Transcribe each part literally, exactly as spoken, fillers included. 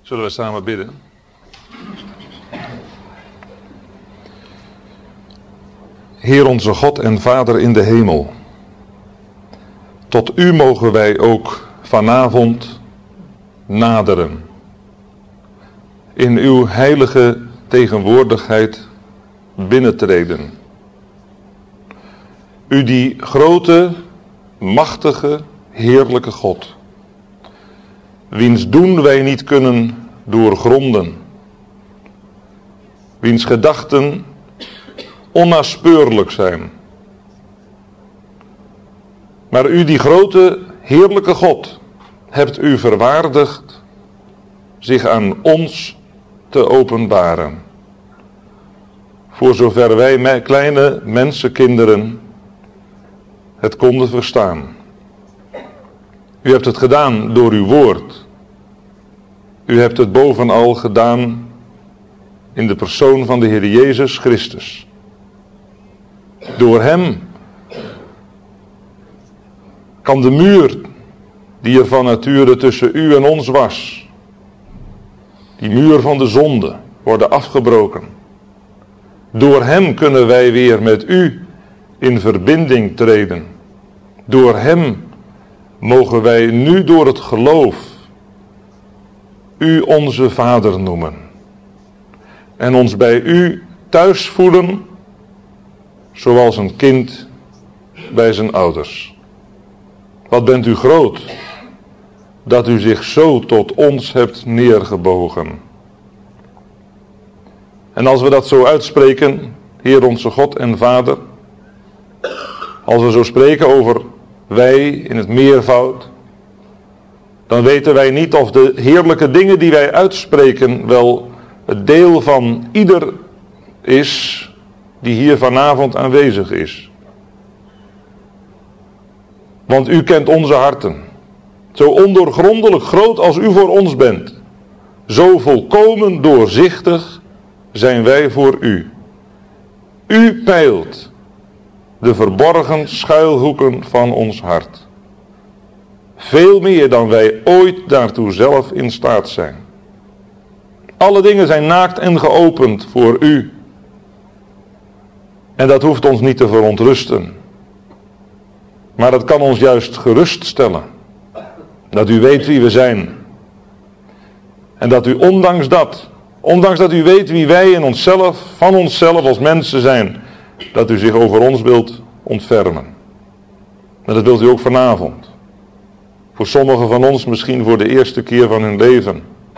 Zullen we samen bidden? Heer onze God en Vader in de hemel, tot u mogen wij ook vanavond naderen. In uw heilige tegenwoordigheid binnentreden. U die grote, machtige, heerlijke God, wiens doen wij niet kunnen doorgronden, wiens gedachten onnaspeurlijk zijn. Maar u die grote, heerlijke God, hebt u verwaardigd zich aan ons te openbaren. Voor zover wij kleine mensenkinderen het konden verstaan. U hebt het gedaan door uw woord. U hebt het bovenal gedaan in de persoon van de Heer Jezus Christus. Door hem kan de muur die er van nature tussen u en ons was, die muur van de zonde, worden afgebroken. Door hem kunnen wij weer met u in verbinding treden. Door hem mogen wij nu door het geloof u onze Vader noemen. En ons bij u thuis voelen, zoals een kind bij zijn ouders. Wat bent u groot, dat u zich zo tot ons hebt neergebogen. En als we dat zo uitspreken, Heer onze God en Vader, als we zo spreken over wij in het meervoud, dan weten wij niet of de heerlijke dingen die wij uitspreken wel het deel van ieder is die hier vanavond aanwezig is. Want u kent onze harten. Zo ondoorgrondelijk groot als u voor ons bent. Zo volkomen doorzichtig zijn wij voor u. U peilt de verborgen schuilhoeken van ons hart. Veel meer dan wij ooit daartoe zelf in staat zijn. Alle dingen zijn naakt en geopend voor u. En dat hoeft ons niet te verontrusten. Maar dat kan ons juist geruststellen. Dat u weet wie we zijn. En dat u ondanks dat, ondanks dat u weet wie wij in onszelf, van onszelf als mensen zijn, dat u zich over ons wilt ontfermen. En dat wilt u ook vanavond. Voor sommigen van ons misschien voor de eerste keer van hun leven.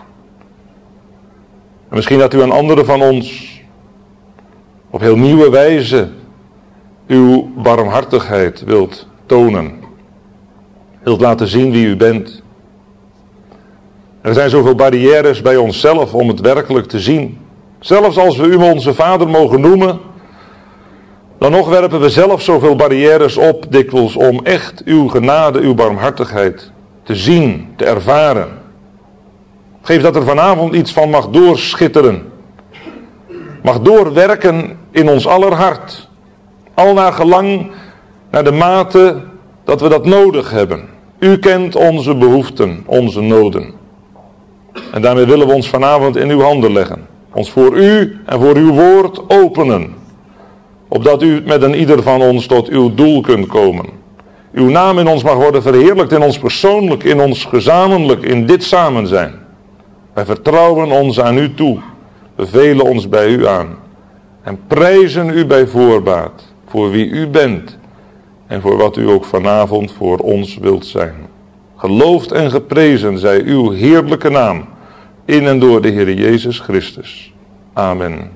En misschien dat u aan anderen van ons op heel nieuwe wijze uw barmhartigheid wilt tonen. Wilt laten zien wie u bent. Er zijn zoveel barrières bij onszelf om het werkelijk te zien. Zelfs als we u onze Vader mogen noemen, dan nog werpen we zelf zoveel barrières op, dikwijls om echt uw genade, uw barmhartigheid te zien, te ervaren. Geef dat er vanavond iets van mag doorschitteren. Mag doorwerken in ons aller hart. Al naar gelang, naar de mate dat we dat nodig hebben. U kent onze behoeften, onze noden. En daarmee willen we ons vanavond in uw handen leggen. Ons voor u en voor uw woord openen. Opdat u met een ieder van ons tot uw doel kunt komen. Uw naam in ons mag worden verheerlijkt, in ons persoonlijk, in ons gezamenlijk, in dit samen zijn. Wij vertrouwen ons aan u toe. We velen ons bij u aan. En prijzen u bij voorbaat. Voor wie u bent. En voor wat u ook vanavond voor ons wilt zijn. Geloofd en geprezen zij uw heerlijke naam. In en door de Heer Jezus Christus. Amen.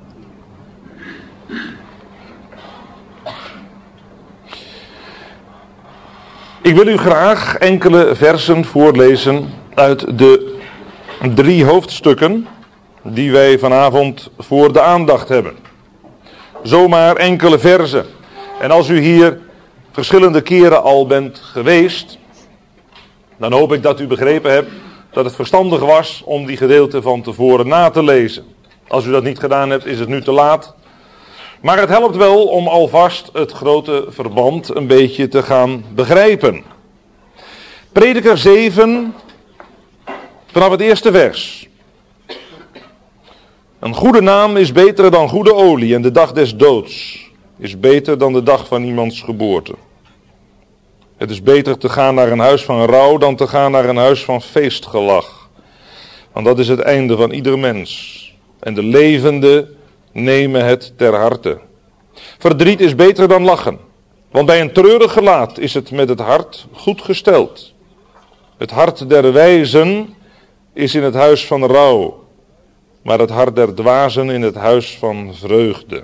Ik wil u graag enkele versen voorlezen uit de drie hoofdstukken die wij vanavond voor de aandacht hebben. Zomaar enkele versen. En als u hier verschillende keren al bent geweest, dan hoop ik dat u begrepen hebt dat het verstandig was om die gedeelte van tevoren na te lezen. Als u dat niet gedaan hebt, is het nu te laat. Maar het helpt wel om alvast het grote verband een beetje te gaan begrijpen. Prediker zeven, Vanaf het eerste vers. Een goede naam is beter dan goede olie en de dag des doods is beter dan de dag van iemands geboorte. Het is beter te gaan naar een huis van rouw dan te gaan naar een huis van feestgelach. Want dat is het einde van ieder mens. En de levenden nemen het ter harte. Verdriet is beter dan lachen. Want bij een treurig gelaat is het met het hart goed gesteld. Het hart der wijzen is in het huis van rouw. Maar het hart der dwazen in het huis van vreugde.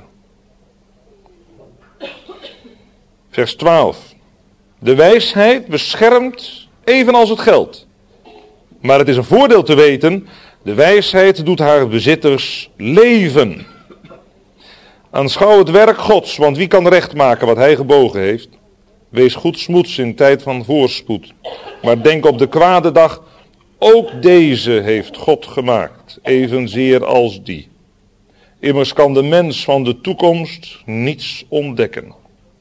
Vers twaalf. De wijsheid beschermt evenals het geld. Maar het is een voordeel te weten, de wijsheid doet haar bezitters leven. Aanschouw het werk Gods, want wie kan recht maken wat hij gebogen heeft? Wees goedsmoeds in tijd van voorspoed. Maar denk op de kwade dag, ook deze heeft God gemaakt, evenzeer als die. Immers kan de mens van de toekomst niets ontdekken.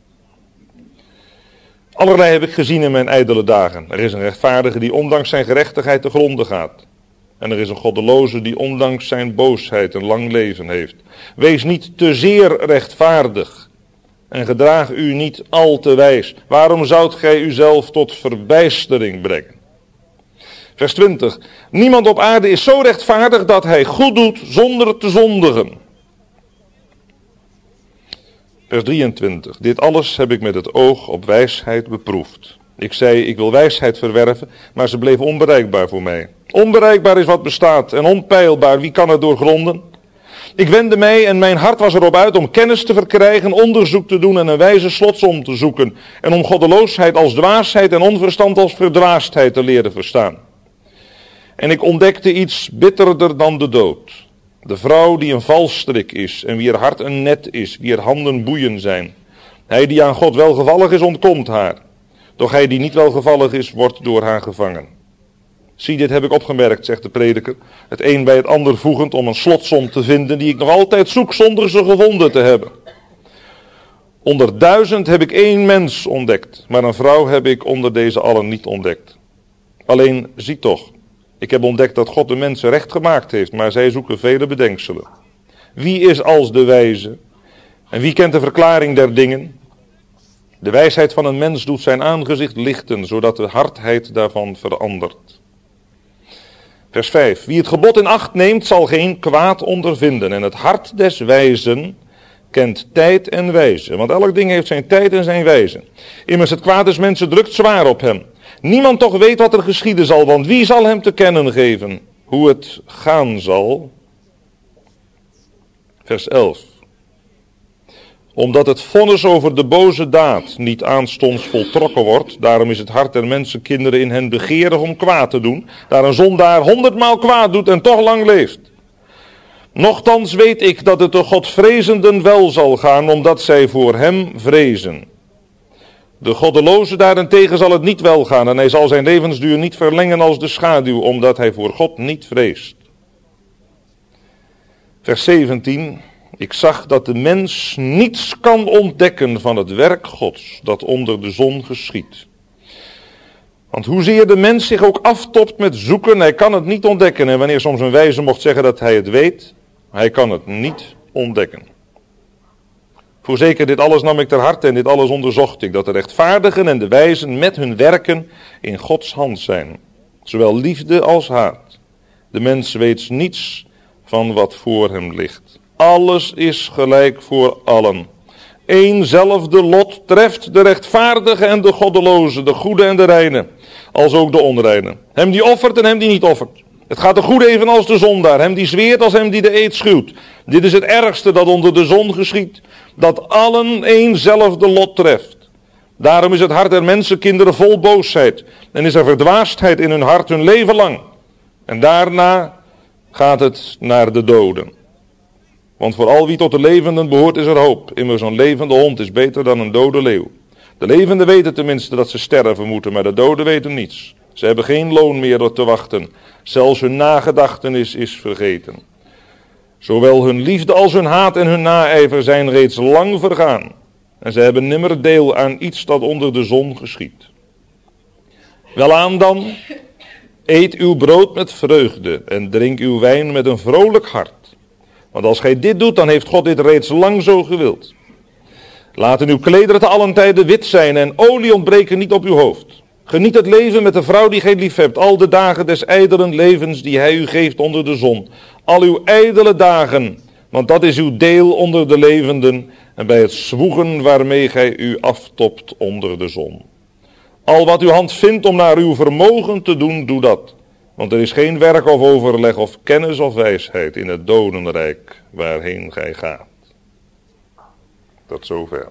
Allerlei heb ik gezien in mijn ijdele dagen. Er is een rechtvaardige die ondanks zijn gerechtigheid te gronde gaat. En er is een goddeloze die ondanks zijn boosheid een lang leven heeft. Wees niet te zeer rechtvaardig en gedraag u niet al te wijs. Waarom zoudt gij uzelf tot verbijstering brengen? Vers twintig. Niemand op aarde is zo rechtvaardig dat hij goed doet zonder te zondigen. Vers drieëntwintig. Dit alles heb ik met het oog op wijsheid beproefd. Ik zei, ik wil wijsheid verwerven, maar ze bleef onbereikbaar voor mij. Onbereikbaar is wat bestaat en onpeilbaar, wie kan het doorgronden? Ik wendde mij en mijn hart was erop uit om kennis te verkrijgen, onderzoek te doen en een wijze slotsom te zoeken. En om goddeloosheid als dwaasheid en onverstand als verdwaasdheid te leren verstaan. En ik ontdekte iets bitterder dan de dood. De vrouw die een valstrik is en wier hart een net is, wier handen boeien zijn. Hij die aan God welgevallig is, ontkomt haar. Doch hij die niet welgevallig is, wordt door haar gevangen. Zie, dit heb ik opgemerkt, zegt de prediker, het een bij het ander voegend om een slotsom te vinden die ik nog altijd zoek zonder ze gevonden te hebben. Onder duizend heb ik één mens ontdekt, maar een vrouw heb ik onder deze allen niet ontdekt. Alleen, zie toch, ik heb ontdekt dat God de mensen recht gemaakt heeft, maar zij zoeken vele bedenkselen. Wie is als de wijze? En wie kent de verklaring der dingen? De wijsheid van een mens doet zijn aangezicht lichten, zodat de hardheid daarvan verandert. Vers vijf. Wie het gebod in acht neemt, zal geen kwaad ondervinden. En het hart des wijzen kent tijd en wijze. Want elk ding heeft zijn tijd en zijn wijze. Immers het kwaad des mensen drukt zwaar op hem. Niemand toch weet wat er geschieden zal, want wie zal hem te kennen geven hoe het gaan zal? Vers elf. Omdat het vonnis over de boze daad niet aanstonds voltrokken wordt, daarom is het hart der mensenkinderen in hen begeerig om kwaad te doen, daar een zondaar honderdmaal kwaad doet en toch lang leeft. Nochtans weet ik dat het de Godvrezenden wel zal gaan, omdat zij voor hem vrezen. De goddeloze daarentegen zal het niet wel gaan en hij zal zijn levensduur niet verlengen als de schaduw, omdat hij voor God niet vreest. Vers zeventien. Ik zag dat de mens niets kan ontdekken van het werk Gods dat onder de zon geschiedt. Want hoezeer de mens zich ook aftopt met zoeken, hij kan het niet ontdekken. En wanneer soms een wijze mocht zeggen dat hij het weet, hij kan het niet ontdekken. Voorzeker, dit alles nam ik ter harte en dit alles onderzocht ik, dat de rechtvaardigen en de wijzen met hun werken in Gods hand zijn. Zowel liefde als haat. De mens weet niets van wat voor hem ligt. Alles is gelijk voor allen. Eénzelfde lot treft de rechtvaardige en de goddeloze, de goede en de reine, als ook de onreine. Hem die offert en hem die niet offert. Het gaat de goede evenals de zondaar, hem die zweert als hem die de eed schuwt. Dit is het ergste dat onder de zon geschiedt, dat allen éénzelfde lot treft. Daarom is het hart der mensenkinderen vol boosheid en is er verdwaasdheid in hun hart hun leven lang. En daarna gaat het naar de doden. Want voor al wie tot de levenden behoort is er hoop. Immers een levende hond is beter dan een dode leeuw. De levenden weten tenminste dat ze sterven moeten, maar de doden weten niets. Ze hebben geen loon meer te wachten. Zelfs hun nagedachtenis is vergeten. Zowel hun liefde als hun haat en hun naijver zijn reeds lang vergaan. En ze hebben nimmer deel aan iets dat onder de zon geschiedt. Welaan dan, Eet uw brood met vreugde en drink uw wijn met een vrolijk hart. Want als gij dit doet, dan heeft God dit reeds lang zo gewild. Laten uw klederen te allen tijden wit zijn en olie ontbreken niet op uw hoofd. Geniet het leven met de vrouw die gij lief hebt, al de dagen des ijdelen levens die hij u geeft onder de zon. Al uw ijdele dagen, want dat is uw deel onder de levenden en bij het zwoegen waarmee gij u aftopt onder de zon. Al wat uw hand vindt om naar uw vermogen te doen, doe dat. Want er is geen werk of overleg of kennis of wijsheid in het dodenrijk waarheen gij gaat. Tot zover.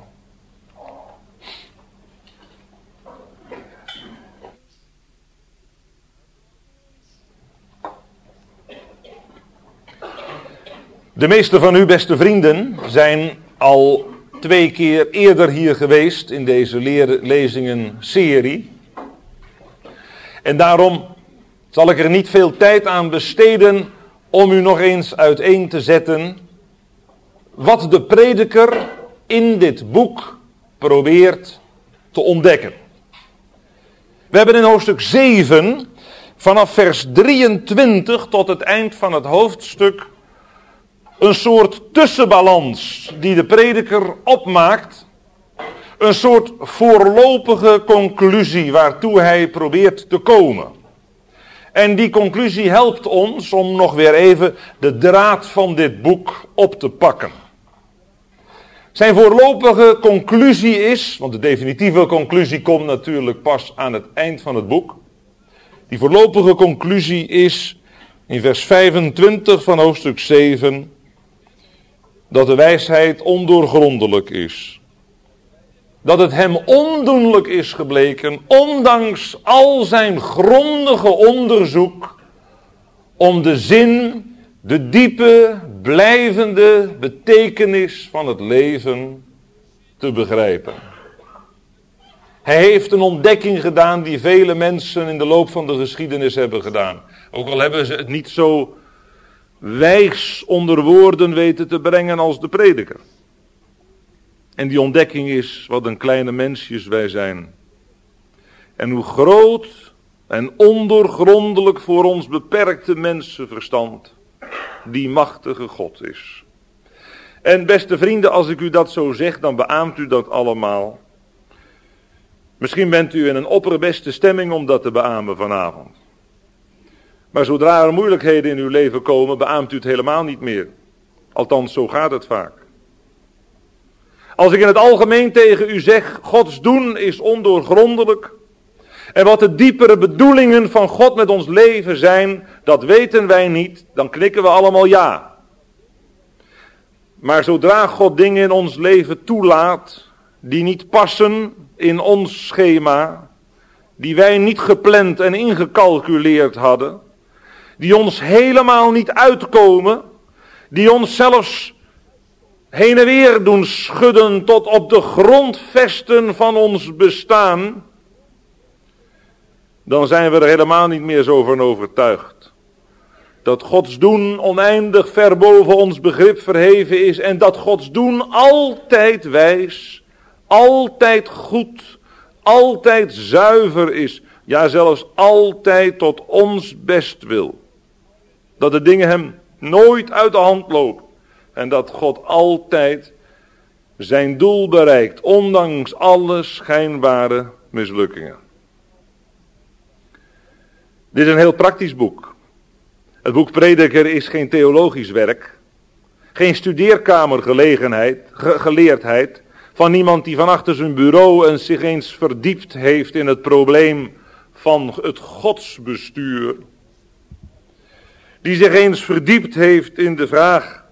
De meeste van u, beste vrienden, zijn al twee keer eerder hier geweest in deze lezingen-serie. En daarom zal ik er niet veel tijd aan besteden om u nog eens uiteen te zetten wat de prediker in dit boek probeert te ontdekken. We hebben in hoofdstuk zeven vanaf vers drieëntwintig tot het eind van het hoofdstuk een soort tussenbalans die de prediker opmaakt. Een soort voorlopige conclusie waartoe hij probeert te komen. En die conclusie helpt ons om nog weer even de draad van dit boek op te pakken. Zijn voorlopige conclusie is, want de definitieve conclusie komt natuurlijk pas aan het eind van het boek. Die voorlopige conclusie is in vers vijfentwintig van hoofdstuk zeven... dat de wijsheid ondoorgrondelijk is. Dat het hem ondoenlijk is gebleken, ondanks al zijn grondige onderzoek, om de zin, de diepe, blijvende betekenis van het leven te begrijpen. Hij heeft een ontdekking gedaan die vele mensen in de loop van de geschiedenis hebben gedaan. Ook al hebben ze het niet zo wijs onder woorden weten te brengen als de prediker. En die ontdekking is wat een kleine mensjes wij zijn. En hoe groot en ondoorgrondelijk voor ons beperkte mensenverstand die machtige God is. En beste vrienden, als ik u dat zo zeg, dan beaamt u dat allemaal. Misschien bent u in een opperbeste stemming om dat te beamen vanavond. Maar zodra er moeilijkheden in uw leven komen, beaamt u het helemaal niet meer. Althans, zo gaat het vaak. Als ik in het algemeen tegen u zeg, Gods doen is ondoorgrondelijk. En wat de diepere bedoelingen van God met ons leven zijn, dat weten wij niet. Dan knikken we allemaal ja. Maar zodra God dingen in ons leven toelaat, die niet passen in ons schema, die wij niet gepland en ingecalculeerd hadden, die ons helemaal niet uitkomen, die ons zelfs heen en weer doen schudden tot op de grondvesten van ons bestaan, dan zijn we er helemaal niet meer zo van overtuigd. Dat Gods doen oneindig ver boven ons begrip verheven is en dat Gods doen altijd wijs, altijd goed, altijd zuiver is, ja zelfs altijd tot ons best wil. Dat de dingen hem nooit uit de hand lopen. En dat God altijd zijn doel bereikt, ondanks alle schijnbare mislukkingen. Dit is een heel praktisch boek. Het boek Prediker is geen theologisch werk. Geen studeerkamergelegenheid, ge- geleerdheid. Van iemand die van achter zijn bureau en zich eens verdiept heeft in het probleem van het godsbestuur. Die zich eens verdiept heeft in de vraag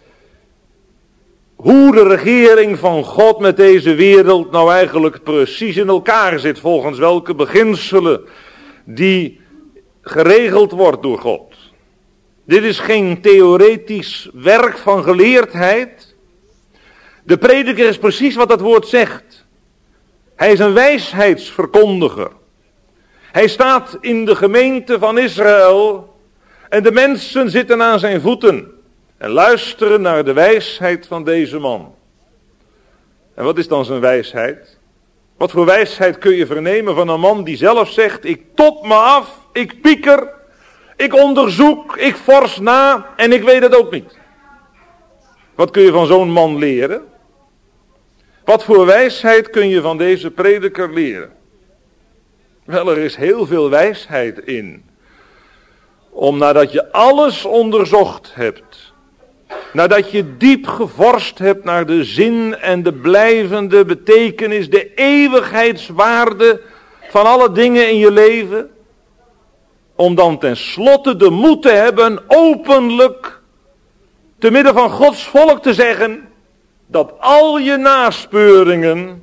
hoe de regering van God met deze wereld nou eigenlijk precies in elkaar zit, volgens welke beginselen die geregeld wordt door God. Dit is geen theoretisch werk van geleerdheid. De prediker is precies wat dat woord zegt. Hij is een wijsheidsverkondiger. Hij staat in de gemeente van Israël en de mensen zitten aan zijn voeten en luisteren naar de wijsheid van deze man. En wat is dan zijn wijsheid? Wat voor wijsheid kun je vernemen van een man die zelf zegt, ik top me af ik pieker, ik onderzoek, ik fors na en ik weet het ook niet. Wat kun je van zo'n man leren? Wat voor wijsheid kun je van deze prediker leren? Wel, er is heel veel wijsheid in. Om nadat je alles onderzocht hebt, nadat je diep gevorst hebt naar de zin en de blijvende betekenis, de eeuwigheidswaarde van alle dingen in je leven, om dan tenslotte de moed te hebben openlijk te midden van Gods volk te zeggen dat al je naspeuringen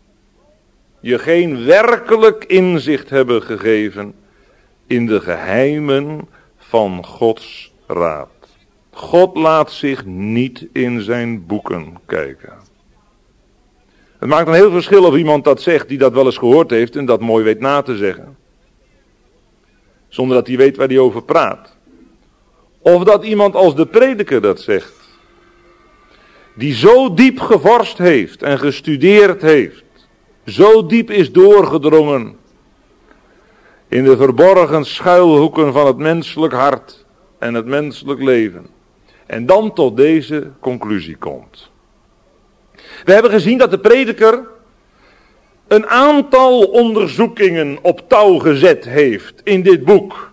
je geen werkelijk inzicht hebben gegeven in de geheimen van Gods raad. God laat zich niet in zijn boeken kijken. Het maakt een heel verschil of iemand dat zegt die dat wel eens gehoord heeft en dat mooi weet na te zeggen. Zonder dat hij weet waar hij over praat. Of dat iemand als de prediker dat zegt. Die zo diep gevorst heeft en gestudeerd heeft. Zo diep is doorgedrongen in de verborgen schuilhoeken van het menselijk hart en het menselijk leven. En dan tot deze conclusie komt. We hebben gezien dat de prediker een aantal onderzoekingen op touw gezet heeft in dit boek.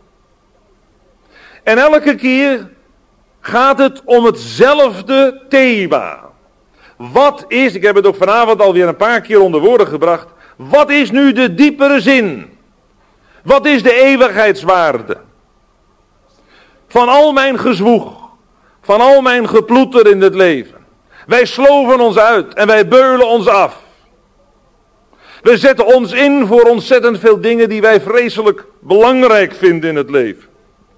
En elke keer gaat het om hetzelfde thema. Wat is, ik heb het ook vanavond alweer een paar keer onder woorden gebracht, wat is nu de diepere zin? Wat is de eeuwigheidswaarde? Van al mijn gezwoeg, van al mijn geploeter in het leven. Wij sloven ons uit en wij beulen ons af. We zetten ons in voor ontzettend veel dingen die wij vreselijk belangrijk vinden in het leven.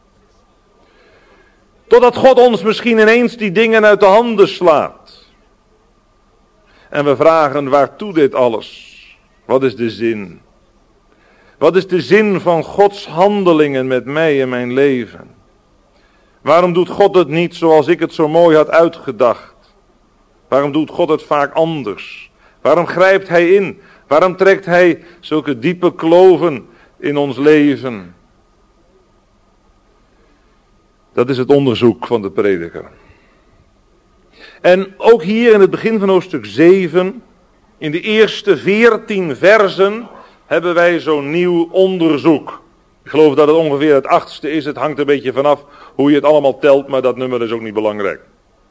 Totdat God ons misschien ineens die dingen uit de handen slaat. En we vragen, waartoe dit alles? Wat is de zin? Wat is de zin van Gods handelingen met mij in mijn leven? Waarom doet God het niet zoals ik het zo mooi had uitgedacht? Waarom doet God het vaak anders? Waarom grijpt Hij in? Waarom trekt Hij zulke diepe kloven in ons leven? Dat is het onderzoek van de prediker. En ook hier in het begin van hoofdstuk zeven, in de eerste veertien versen, hebben wij zo'n nieuw onderzoek. Ik geloof dat het ongeveer het achtste is. Het hangt een beetje vanaf hoe je het allemaal telt, maar dat nummer is ook niet belangrijk.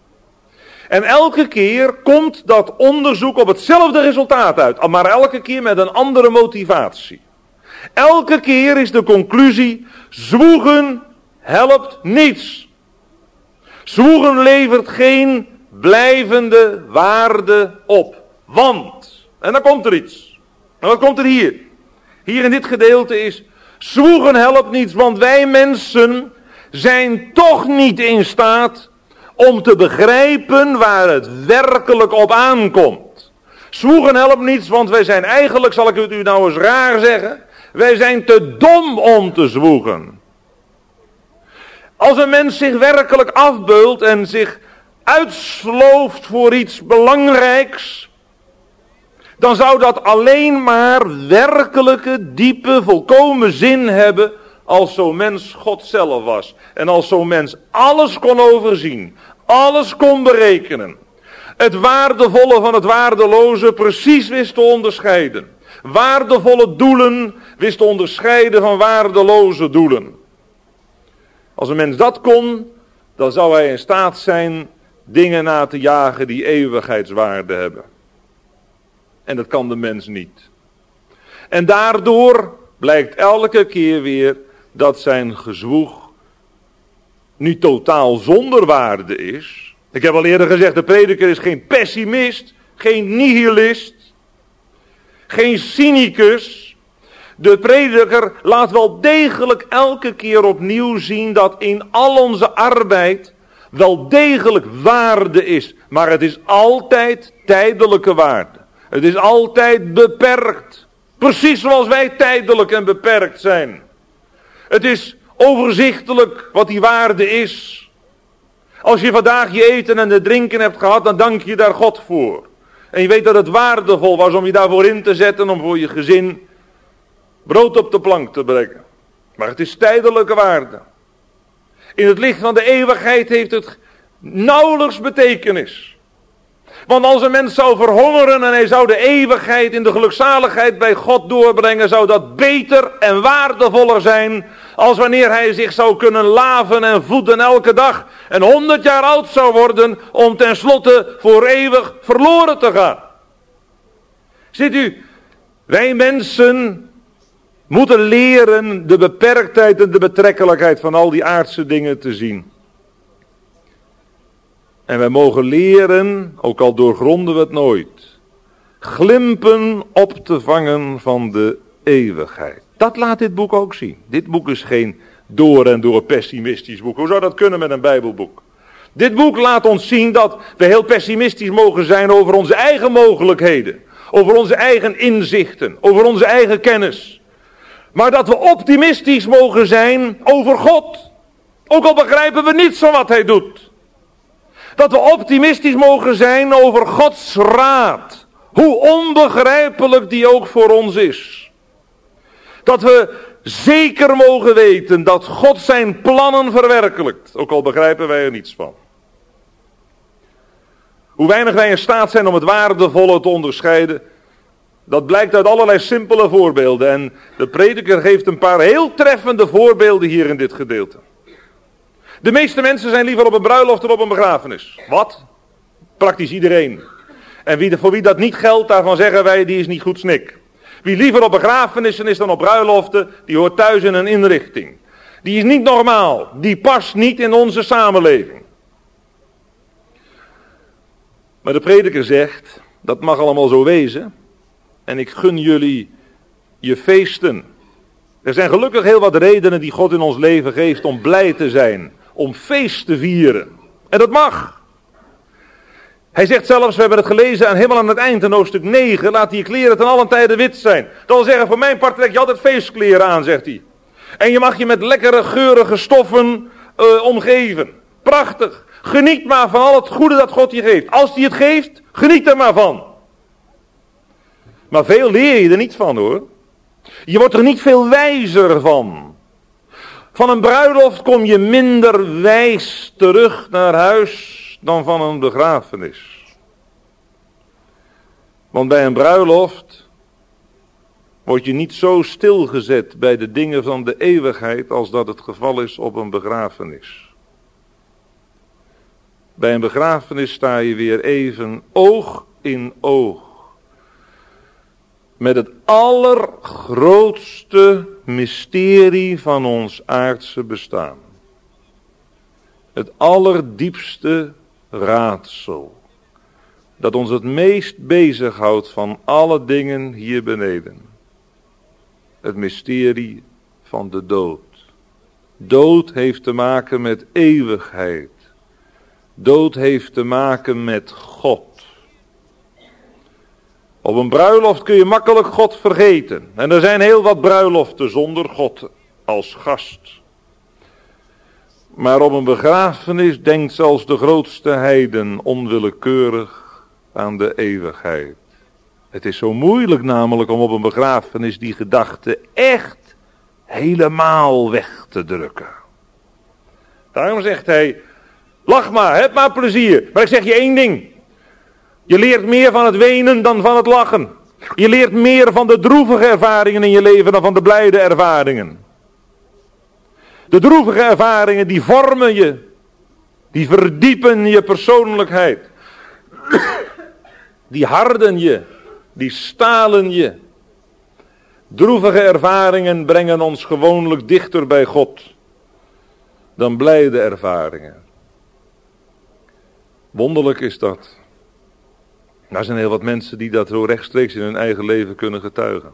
En elke keer komt dat onderzoek op hetzelfde resultaat uit, maar elke keer met een andere motivatie. Elke keer is de conclusie, zwoegen helpt niets. Zwoegen levert geen blijvende waarde op. Want, en dan komt er iets. En wat komt er hier? Hier in dit gedeelte is, zwoegen helpt niets, want wij mensen zijn toch niet in staat om te begrijpen waar het werkelijk op aankomt. Zwoegen helpt niets, want wij zijn eigenlijk, zal ik het u nou eens raar zeggen, wij zijn te dom om te zwoegen. Als een mens zich werkelijk afbeult en zich uitslooft voor iets belangrijks, dan zou dat alleen maar werkelijke, diepe, volkomen zin hebben als zo'n mens God zelf was. En als zo'n mens alles kon overzien, alles kon berekenen. Het waardevolle van het waardeloze precies wist te onderscheiden. Waardevolle doelen wist te onderscheiden van waardeloze doelen. Als een mens dat kon, dan zou hij in staat zijn dingen na te jagen die eeuwigheidswaarde hebben. En dat kan de mens niet. En daardoor blijkt elke keer weer dat zijn gezwoeg nu totaal zonder waarde is. Ik heb al eerder gezegd, de prediker is geen pessimist, geen nihilist, geen cynicus. De prediker laat wel degelijk elke keer opnieuw zien dat in al onze arbeid wel degelijk waarde is. Maar het is altijd tijdelijke waarde. Het is altijd beperkt. Precies zoals wij tijdelijk en beperkt zijn. Het is overzichtelijk wat die waarde is. Als je vandaag je eten en de drinken hebt gehad, dan dank je daar God voor. En je weet dat het waardevol was om je daarvoor in te zetten, om voor je gezin brood op de plank te brengen. Maar het is tijdelijke waarde. In het licht van de eeuwigheid heeft het nauwelijks betekenis. Want als een mens zou verhongeren en hij zou de eeuwigheid in de gelukzaligheid bij God doorbrengen, zou dat beter en waardevoller zijn als wanneer hij zich zou kunnen laven en voeden elke dag en honderd jaar oud zou worden om tenslotte voor eeuwig verloren te gaan. Ziet u, wij mensen moeten leren de beperktheid en de betrekkelijkheid van al die aardse dingen te zien. En wij mogen leren, ook al doorgronden we het nooit, glimpen op te vangen van de eeuwigheid. Dat laat dit boek ook zien. Dit boek is geen door en door pessimistisch boek. Hoe zou dat kunnen met een Bijbelboek? Dit boek laat ons zien dat we heel pessimistisch mogen zijn over onze eigen mogelijkheden. Over onze eigen inzichten. Over onze eigen kennis. Maar dat we optimistisch mogen zijn over God. Ook al begrijpen we niets van wat hij doet. Dat we optimistisch mogen zijn over Gods raad. Hoe onbegrijpelijk die ook voor ons is. Dat we zeker mogen weten dat God zijn plannen verwerkelijkt. Ook al begrijpen wij er niets van. Hoe weinig wij in staat zijn om het waardevolle te onderscheiden. Dat blijkt uit allerlei simpele voorbeelden. En de prediker geeft een paar heel treffende voorbeelden hier in dit gedeelte. De meeste mensen zijn liever op een bruiloft dan op een begrafenis. Wat? Praktisch iedereen. En wie, voor wie dat niet geldt, daarvan zeggen wij, die is niet goed snik. Wie liever op begrafenissen is dan op bruiloften, die hoort thuis in een inrichting. Die is niet normaal. Die past niet in onze samenleving. Maar de prediker zegt, dat mag allemaal zo wezen. En ik gun jullie je feesten. Er zijn gelukkig heel wat redenen die God in ons leven geeft om blij te zijn. Om feest te vieren. En dat mag. Hij zegt zelfs, we hebben het gelezen aan helemaal aan het eind in hoofdstuk negen. Laat je kleren ten allen tijde wit zijn. Dat wil zeggen, voor mijn part trek je altijd feestkleren aan, zegt hij. En je mag je met lekkere geurige stoffen uh, omgeven. Prachtig. Geniet maar van al het goede dat God je geeft. Als hij het geeft, geniet er maar van. Maar veel leer je er niet van, hoor. Je wordt er niet veel wijzer van. Van een bruiloft kom je minder wijs terug naar huis dan van een begrafenis. Want bij een bruiloft word je niet zo stilgezet bij de dingen van de eeuwigheid als dat het geval is op een begrafenis. Bij een begrafenis sta je weer even oog in oog met het allergrootste mysterie van ons aardse bestaan. Het allerdiepste raadsel. Dat ons het meest bezighoudt van alle dingen hier beneden. Het mysterie van de dood. Dood heeft te maken met eeuwigheid. Dood heeft te maken met God. Op een bruiloft kun je makkelijk God vergeten. En er zijn heel wat bruiloften zonder God als gast. Maar op een begrafenis denkt zelfs de grootste heiden onwillekeurig aan de eeuwigheid. Het is zo moeilijk namelijk om op een begrafenis die gedachte echt helemaal weg te drukken. Daarom zegt hij, lach maar, heb maar plezier. Maar ik zeg je één ding. Je leert meer van het wenen dan van het lachen. Je leert meer van de droevige ervaringen in je leven dan van de blijde ervaringen. De droevige ervaringen die vormen je. Die verdiepen je persoonlijkheid. Die harden je. Die stalen je. Droevige ervaringen brengen ons gewoonlijk dichter bij God dan blijde ervaringen. Wonderlijk is dat. Er zijn heel wat mensen die dat zo rechtstreeks in hun eigen leven kunnen getuigen.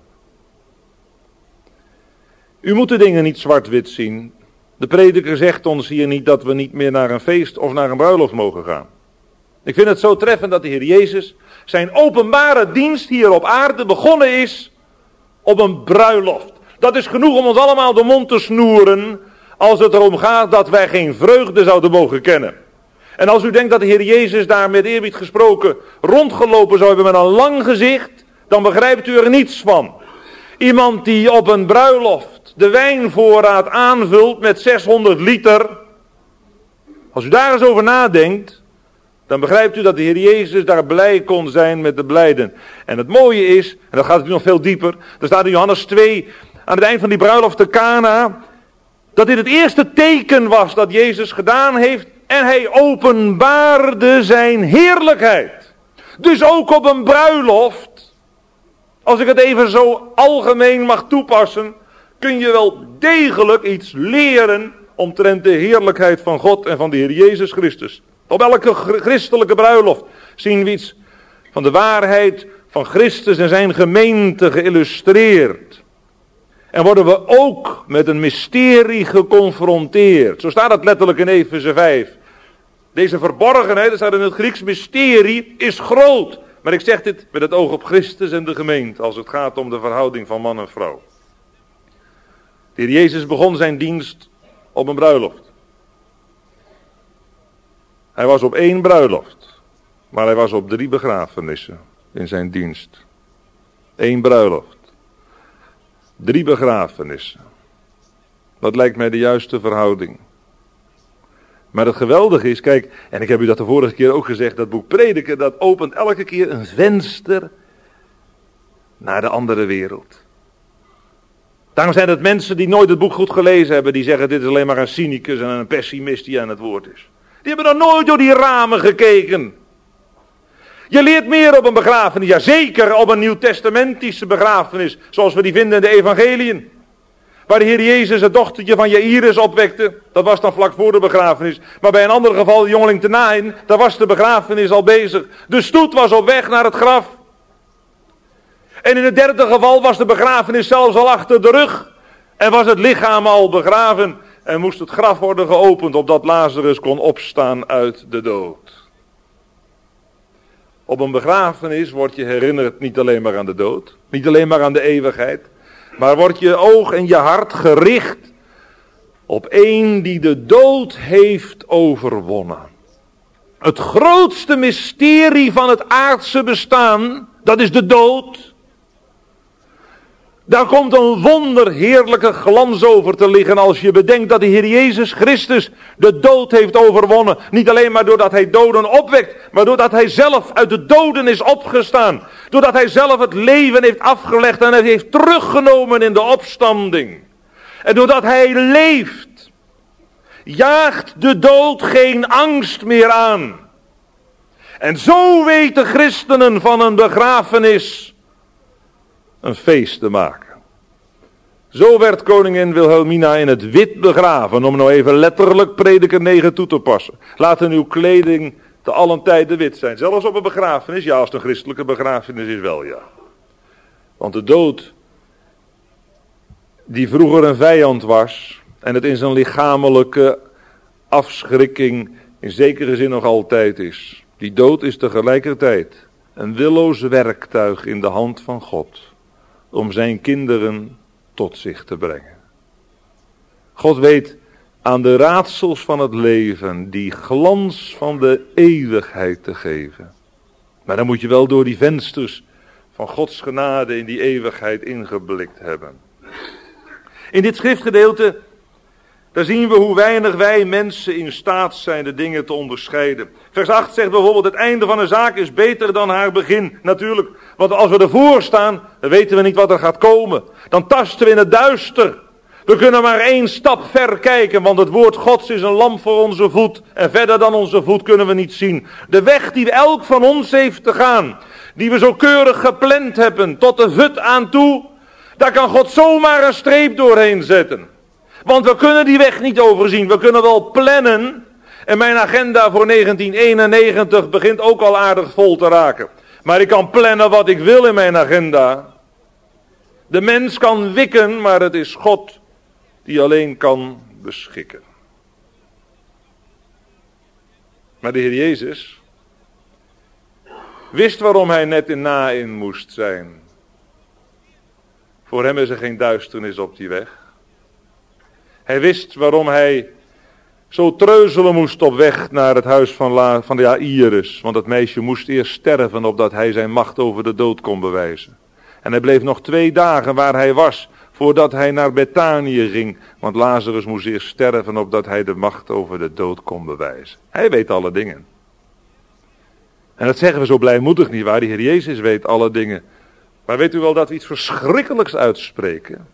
U moet de dingen niet zwart-wit zien. De prediker zegt ons hier niet dat we niet meer naar een feest of naar een bruiloft mogen gaan. Ik vind het zo treffend dat de Heer Jezus zijn openbare dienst hier op aarde begonnen is op een bruiloft. Dat is genoeg om ons allemaal de mond te snoeren als het erom gaat dat wij geen vreugde zouden mogen kennen. En als u denkt dat de Heer Jezus daar met eerbied gesproken rondgelopen zou hebben met een lang gezicht, dan begrijpt u er niets van. Iemand die op een bruiloft de wijnvoorraad aanvult met zeshonderd liter. Als u daar eens over nadenkt, dan begrijpt u dat de Heer Jezus daar blij kon zijn met de blijden. En het mooie is, en dat gaat nu nog veel dieper, er staat in Johannes twee, aan het eind van die bruiloft te Kana, dat dit het eerste teken was dat Jezus gedaan heeft en hij openbaarde zijn heerlijkheid. Dus ook op een bruiloft, als ik het even zo algemeen mag toepassen, kun je wel degelijk iets leren omtrent de heerlijkheid van God en van de Heer Jezus Christus. Op elke christelijke bruiloft zien we iets van de waarheid van Christus en zijn gemeente geïllustreerd. En worden we ook met een mysterie geconfronteerd. Zo staat het letterlijk in Efeze vijf. Deze verborgenheid, dat staat in het Grieks, mysterie, is groot. Maar ik zeg dit met het oog op Christus en de gemeente, als het gaat om de verhouding van man en vrouw. De Heer Jezus begon zijn dienst op een bruiloft. Hij was op één bruiloft, maar hij was op drie begrafenissen in zijn dienst. Eén bruiloft. Drie begrafenissen. Dat lijkt mij de juiste verhouding. Maar het geweldige is, kijk, en ik heb u dat de vorige keer ook gezegd, dat boek Prediken, dat opent elke keer een venster naar de andere wereld. Daarom zijn het mensen die nooit het boek goed gelezen hebben, die zeggen dit is alleen maar een cynicus en een pessimist die aan het woord is. Die hebben nog nooit door die ramen gekeken. Je leert meer op een begrafenis, ja zeker op een nieuwtestamentische begrafenis, zoals we die vinden in de evangeliën. Waar de Heer Jezus het dochtertje van Jairus opwekte, dat was dan vlak voor de begrafenis. Maar bij een ander geval, de jongeling te Naïn, daar was de begrafenis al bezig. De stoet was op weg naar het graf. En in het derde geval was de begrafenis zelfs al achter de rug. En was het lichaam al begraven. En moest het graf worden geopend, opdat Lazarus kon opstaan uit de dood. Op een begrafenis word je herinnerd niet alleen maar aan de dood. Niet alleen maar aan de eeuwigheid. Maar wordt je oog en je hart gericht op één die de dood heeft overwonnen. Het grootste mysterie van het aardse bestaan, dat is de dood. Daar komt een wonderheerlijke glans over te liggen als je bedenkt dat de Heer Jezus Christus de dood heeft overwonnen. Niet alleen maar doordat hij doden opwekt, maar doordat hij zelf uit de doden is opgestaan. Doordat hij zelf het leven heeft afgelegd en het heeft teruggenomen in de opstanding. En doordat hij leeft, jaagt de dood geen angst meer aan. En zo weten christenen van een begrafenis een feest te maken. Zo werd koningin Wilhelmina in het wit begraven, om nou even letterlijk Prediker negen toe te passen. Laten uw kleding te allen tijde wit zijn. Zelfs op een begrafenis, ja, als het een christelijke begrafenis is wel, ja. Want de dood, die vroeger een vijand was, en het in zijn lichamelijke afschrikking in zekere zin nog altijd is. Die dood is tegelijkertijd een willoos werktuig in de hand van God, om zijn kinderen tot zich te brengen. God weet aan de raadsels van het leven die glans van de eeuwigheid te geven. Maar dan moet je wel door die vensters van Gods genade in die eeuwigheid ingeblikt hebben. In dit schriftgedeelte, daar zien we hoe weinig wij mensen in staat zijn de dingen te onderscheiden. Vers acht zegt bijvoorbeeld, het einde van een zaak is beter dan haar begin. Natuurlijk, want als we ervoor staan, dan weten we niet wat er gaat komen. Dan tasten we in het duister. We kunnen maar één stap ver kijken, want het woord Gods is een lamp voor onze voet. En verder dan onze voet kunnen we niet zien. De weg die elk van ons heeft te gaan, die we zo keurig gepland hebben, tot de vut aan toe, daar kan God zomaar een streep doorheen zetten. Want we kunnen die weg niet overzien. We kunnen wel plannen. En mijn agenda voor negentien eenennegentig begint ook al aardig vol te raken. Maar ik kan plannen wat ik wil in mijn agenda. De mens kan wikken, maar het is God die alleen kan beschikken. Maar de Heer Jezus wist waarom hij net in Naïn moest zijn. Voor hem is er geen duisternis op die weg. Hij wist waarom hij zo treuzelen moest op weg naar het huis van, La, van de Jairus. Want het meisje moest eerst sterven opdat hij zijn macht over de dood kon bewijzen. En hij bleef nog twee dagen waar hij was, voordat hij naar Bethanië ging. Want Lazarus moest eerst sterven, opdat hij de macht over de dood kon bewijzen. Hij weet alle dingen. En dat zeggen we zo blijmoedig niet waar, de Heer Jezus weet alle dingen. Maar weet u wel dat we iets verschrikkelijks uitspreken?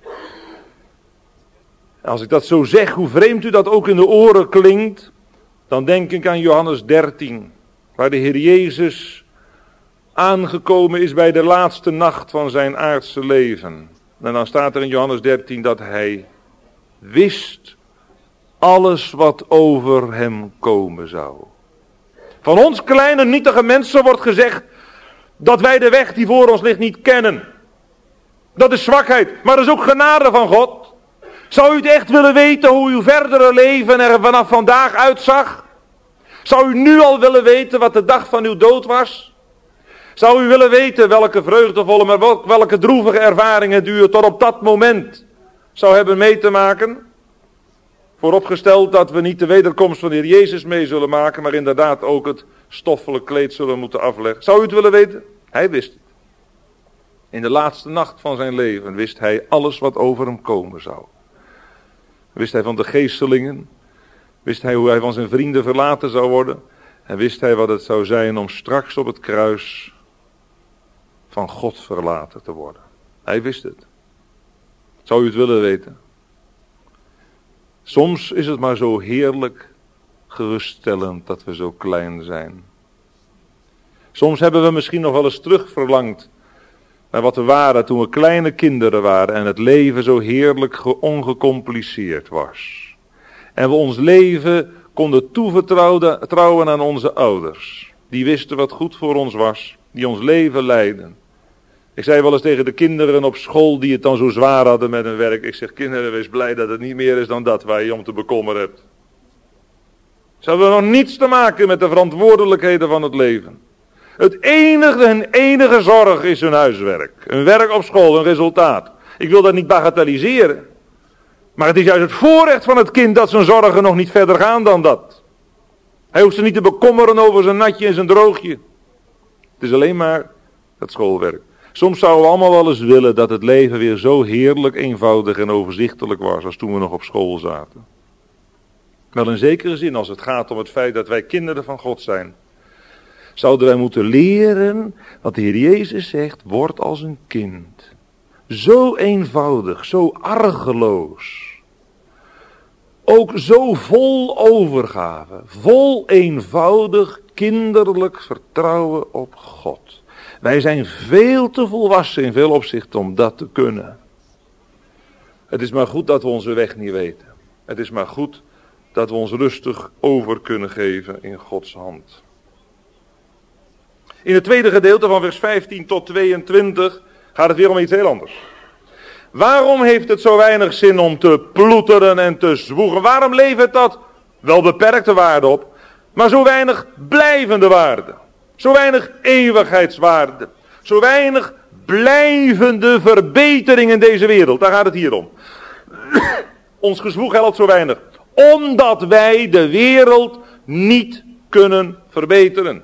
Als ik dat zo zeg, hoe vreemd u dat ook in de oren klinkt, dan denk ik aan Johannes dertien, waar de Heer Jezus aangekomen is bij de laatste nacht van zijn aardse leven. En dan staat er in Johannes dertien dat hij wist alles wat over hem komen zou. Van ons kleine nietige mensen wordt gezegd dat wij de weg die voor ons ligt niet kennen. Dat is zwakheid, maar dat is ook genade van God. Zou u het echt willen weten hoe uw verdere leven er vanaf vandaag uitzag? Zou u nu al willen weten wat de dag van uw dood was? Zou u willen weten welke vreugdevolle, maar welke droevige ervaringen u tot op dat moment zou hebben mee te maken? Vooropgesteld dat we niet de wederkomst van de Heer Jezus mee zullen maken, maar inderdaad ook het stoffelijk kleed zullen moeten afleggen. Zou u het willen weten? Hij wist het. In de laatste nacht van zijn leven wist hij alles wat over hem komen zou. Wist hij van de geestelingen, wist hij hoe hij van zijn vrienden verlaten zou worden, en wist hij wat het zou zijn om straks op het kruis van God verlaten te worden. Hij wist het. Zou u het willen weten? Soms is het maar zo heerlijk geruststellend dat we zo klein zijn. Soms hebben we misschien nog wel eens terugverlangd naar wat we waren toen we kleine kinderen waren en het leven zo heerlijk ongecompliceerd was. En we ons leven konden toevertrouwen aan onze ouders. Die wisten wat goed voor ons was, die ons leven leidden. Ik zei wel eens tegen de kinderen op school die het dan zo zwaar hadden met hun werk. Ik zeg, kinderen, wees blij dat het niet meer is dan dat waar je om te bekommeren hebt. Ze hebben nog niets te maken met de verantwoordelijkheden van het leven. Het enige en enige zorg is hun huiswerk. Hun werk op school, hun resultaat. Ik wil dat niet bagatelliseren. Maar het is juist het voorrecht van het kind dat zijn zorgen nog niet verder gaan dan dat. Hij hoeft zich niet te bekommeren over zijn natje en zijn droogje. Het is alleen maar het schoolwerk. Soms zouden we allemaal wel eens willen dat het leven weer zo heerlijk eenvoudig en overzichtelijk was als toen we nog op school zaten. Wel in zekere zin als het gaat om het feit dat wij kinderen van God zijn. Zouden wij moeten leren wat de Heer Jezus zegt, word als een kind. Zo eenvoudig, zo argeloos. Ook zo vol overgave, vol eenvoudig kinderlijk vertrouwen op God. Wij zijn veel te volwassen in veel opzichten om dat te kunnen. Het is maar goed dat we onze weg niet weten. Het is maar goed dat we ons rustig over kunnen geven in Gods hand. In het tweede gedeelte van vers vijftien tot tweeëntwintig gaat het weer om iets heel anders. Waarom heeft het zo weinig zin om te ploeteren en te zwoegen? Waarom levert dat wel beperkte waarde op, maar zo weinig blijvende waarde? Zo weinig eeuwigheidswaarde. Zo weinig blijvende verbetering in deze wereld. Daar gaat het hier om. Ons gezwoeg helpt zo weinig. Omdat wij de wereld niet kunnen verbeteren.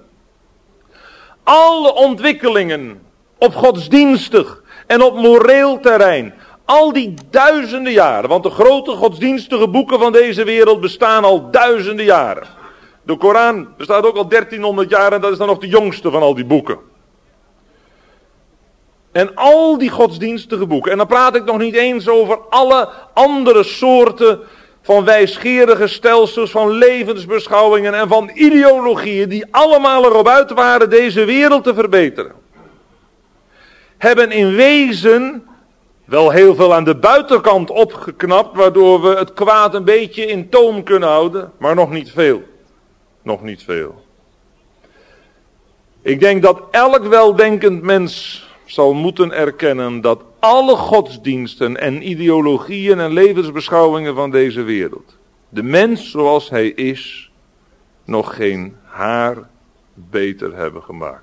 Alle ontwikkelingen op godsdienstig en op moreel terrein. Al die duizenden jaren. Want de grote godsdienstige boeken van deze wereld bestaan al duizenden jaren. De Koran bestaat ook al dertienhonderd jaar en dat is dan nog de jongste van al die boeken. En al die godsdienstige boeken, en dan praat ik nog niet eens over alle andere soorten van wijsgerige stelsels, van levensbeschouwingen en van ideologieën die allemaal erop uit waren deze wereld te verbeteren. Hebben in wezen wel heel veel aan de buitenkant opgeknapt, waardoor we het kwaad een beetje in toom kunnen houden, maar nog niet veel. Nog niet veel. Ik denk dat elk weldenkend mens zal moeten erkennen dat alle godsdiensten en ideologieën en levensbeschouwingen van deze wereld, de mens zoals hij is, nog geen haar beter hebben gemaakt.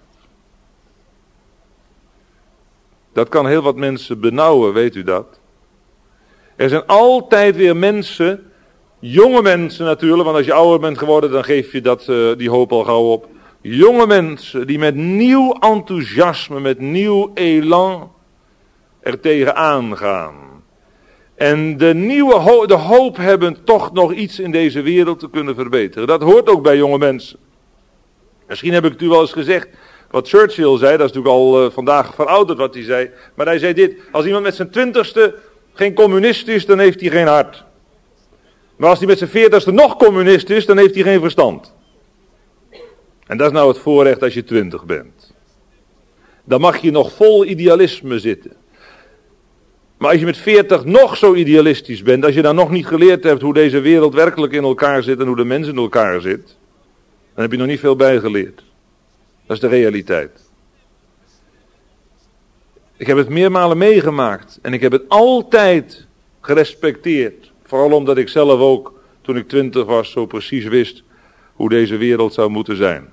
Dat kan heel wat mensen benauwen, weet u dat? Er zijn altijd weer mensen, jonge mensen natuurlijk, want als je ouder bent geworden dan geef je dat, uh, die hoop al gauw op. Jonge mensen die met nieuw enthousiasme, met nieuw elan er tegenaan gaan. En de nieuwe ho- de hoop hebben toch nog iets in deze wereld te kunnen verbeteren. Dat hoort ook bij jonge mensen. Misschien heb ik het u wel eens gezegd. Wat Churchill zei, dat is natuurlijk al uh, vandaag verouderd wat hij zei. Maar hij zei dit: als iemand met zijn twintigste geen communist is, dan heeft hij geen hart. Maar als hij met zijn veertigste nog communist is, dan heeft hij geen verstand. En dat is nou het voorrecht als je twintig bent. Dan mag je nog vol idealisme zitten. Maar als je met veertig nog zo idealistisch bent, als je dan nog niet geleerd hebt hoe deze wereld werkelijk in elkaar zit en hoe de mens in elkaar zit, dan heb je nog niet veel bijgeleerd. Dat is de realiteit. Ik heb het meermalen meegemaakt en ik heb het altijd gerespecteerd. Vooral omdat ik zelf ook, toen ik twintig was, zo precies wist hoe deze wereld zou moeten zijn.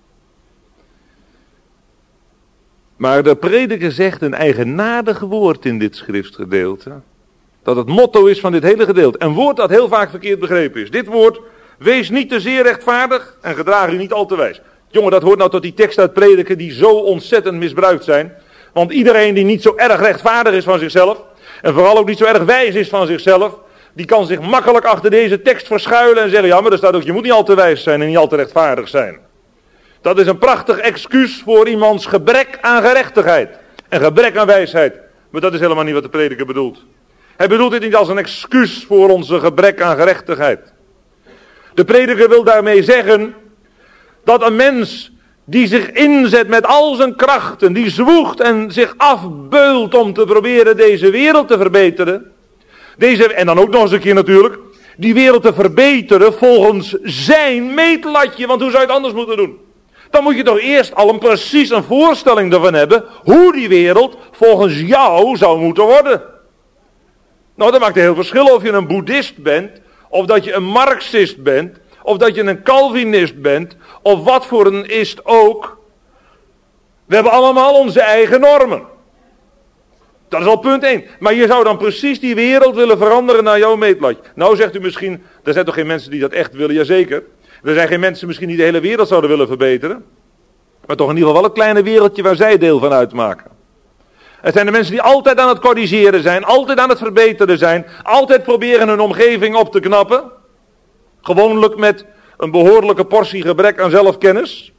Maar de prediker zegt een eigenaardig woord in dit schriftgedeelte. Dat het motto is van dit hele gedeelte. Een woord dat heel vaak verkeerd begrepen is. Dit woord: wees niet te zeer rechtvaardig en gedraag u niet al te wijs. Jongen, dat hoort nou tot die tekst uit Prediken die zo ontzettend misbruikt zijn. Want iedereen die niet zo erg rechtvaardig is van zichzelf, en vooral ook niet zo erg wijs is van zichzelf, die kan zich makkelijk achter deze tekst verschuilen en zeggen: ja, maar er staat ook, je moet niet al te wijs zijn en niet al te rechtvaardig zijn. Dat is een prachtig excuus voor iemands gebrek aan gerechtigheid en gebrek aan wijsheid. Maar dat is helemaal niet wat de prediker bedoelt. Hij bedoelt dit niet als een excuus voor onze gebrek aan gerechtigheid. De prediker wil daarmee zeggen dat een mens die zich inzet met al zijn krachten, die zwoegt en zich afbeult om te proberen deze wereld te verbeteren, deze, en dan ook nog eens een keer natuurlijk, die wereld te verbeteren volgens zijn meetlatje, want hoe zou je het anders moeten doen? Dan moet je toch eerst al een precies een voorstelling ervan hebben hoe die wereld volgens jou zou moeten worden. Nou, dat maakt een heel verschil of je een boeddhist bent, of dat je een marxist bent, of dat je een Calvinist bent, of wat voor een ist ook. We hebben allemaal onze eigen normen. Dat is al punt één. Maar je zou dan precies die wereld willen veranderen naar jouw meetlatje. Nou zegt u misschien, er zijn toch geen mensen die dat echt willen? Jazeker. Er zijn geen mensen misschien die de hele wereld zouden willen verbeteren. Maar toch in ieder geval wel een kleine wereldje waar zij deel van uitmaken. Het zijn de mensen die altijd aan het corrigeren zijn, altijd aan het verbeteren zijn, altijd proberen hun omgeving op te knappen. Gewoonlijk met een behoorlijke portie gebrek aan zelfkennis.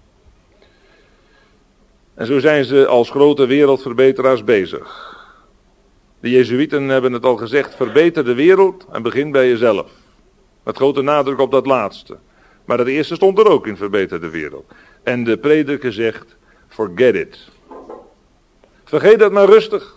En zo zijn ze als grote wereldverbeteraars bezig. De Jezuïeten hebben het al gezegd: verbeter de wereld en begin bij jezelf. Met grote nadruk op dat laatste. Maar dat eerste stond er ook in: verbeter de wereld. En de prediker zegt: forget it. Vergeet dat maar rustig.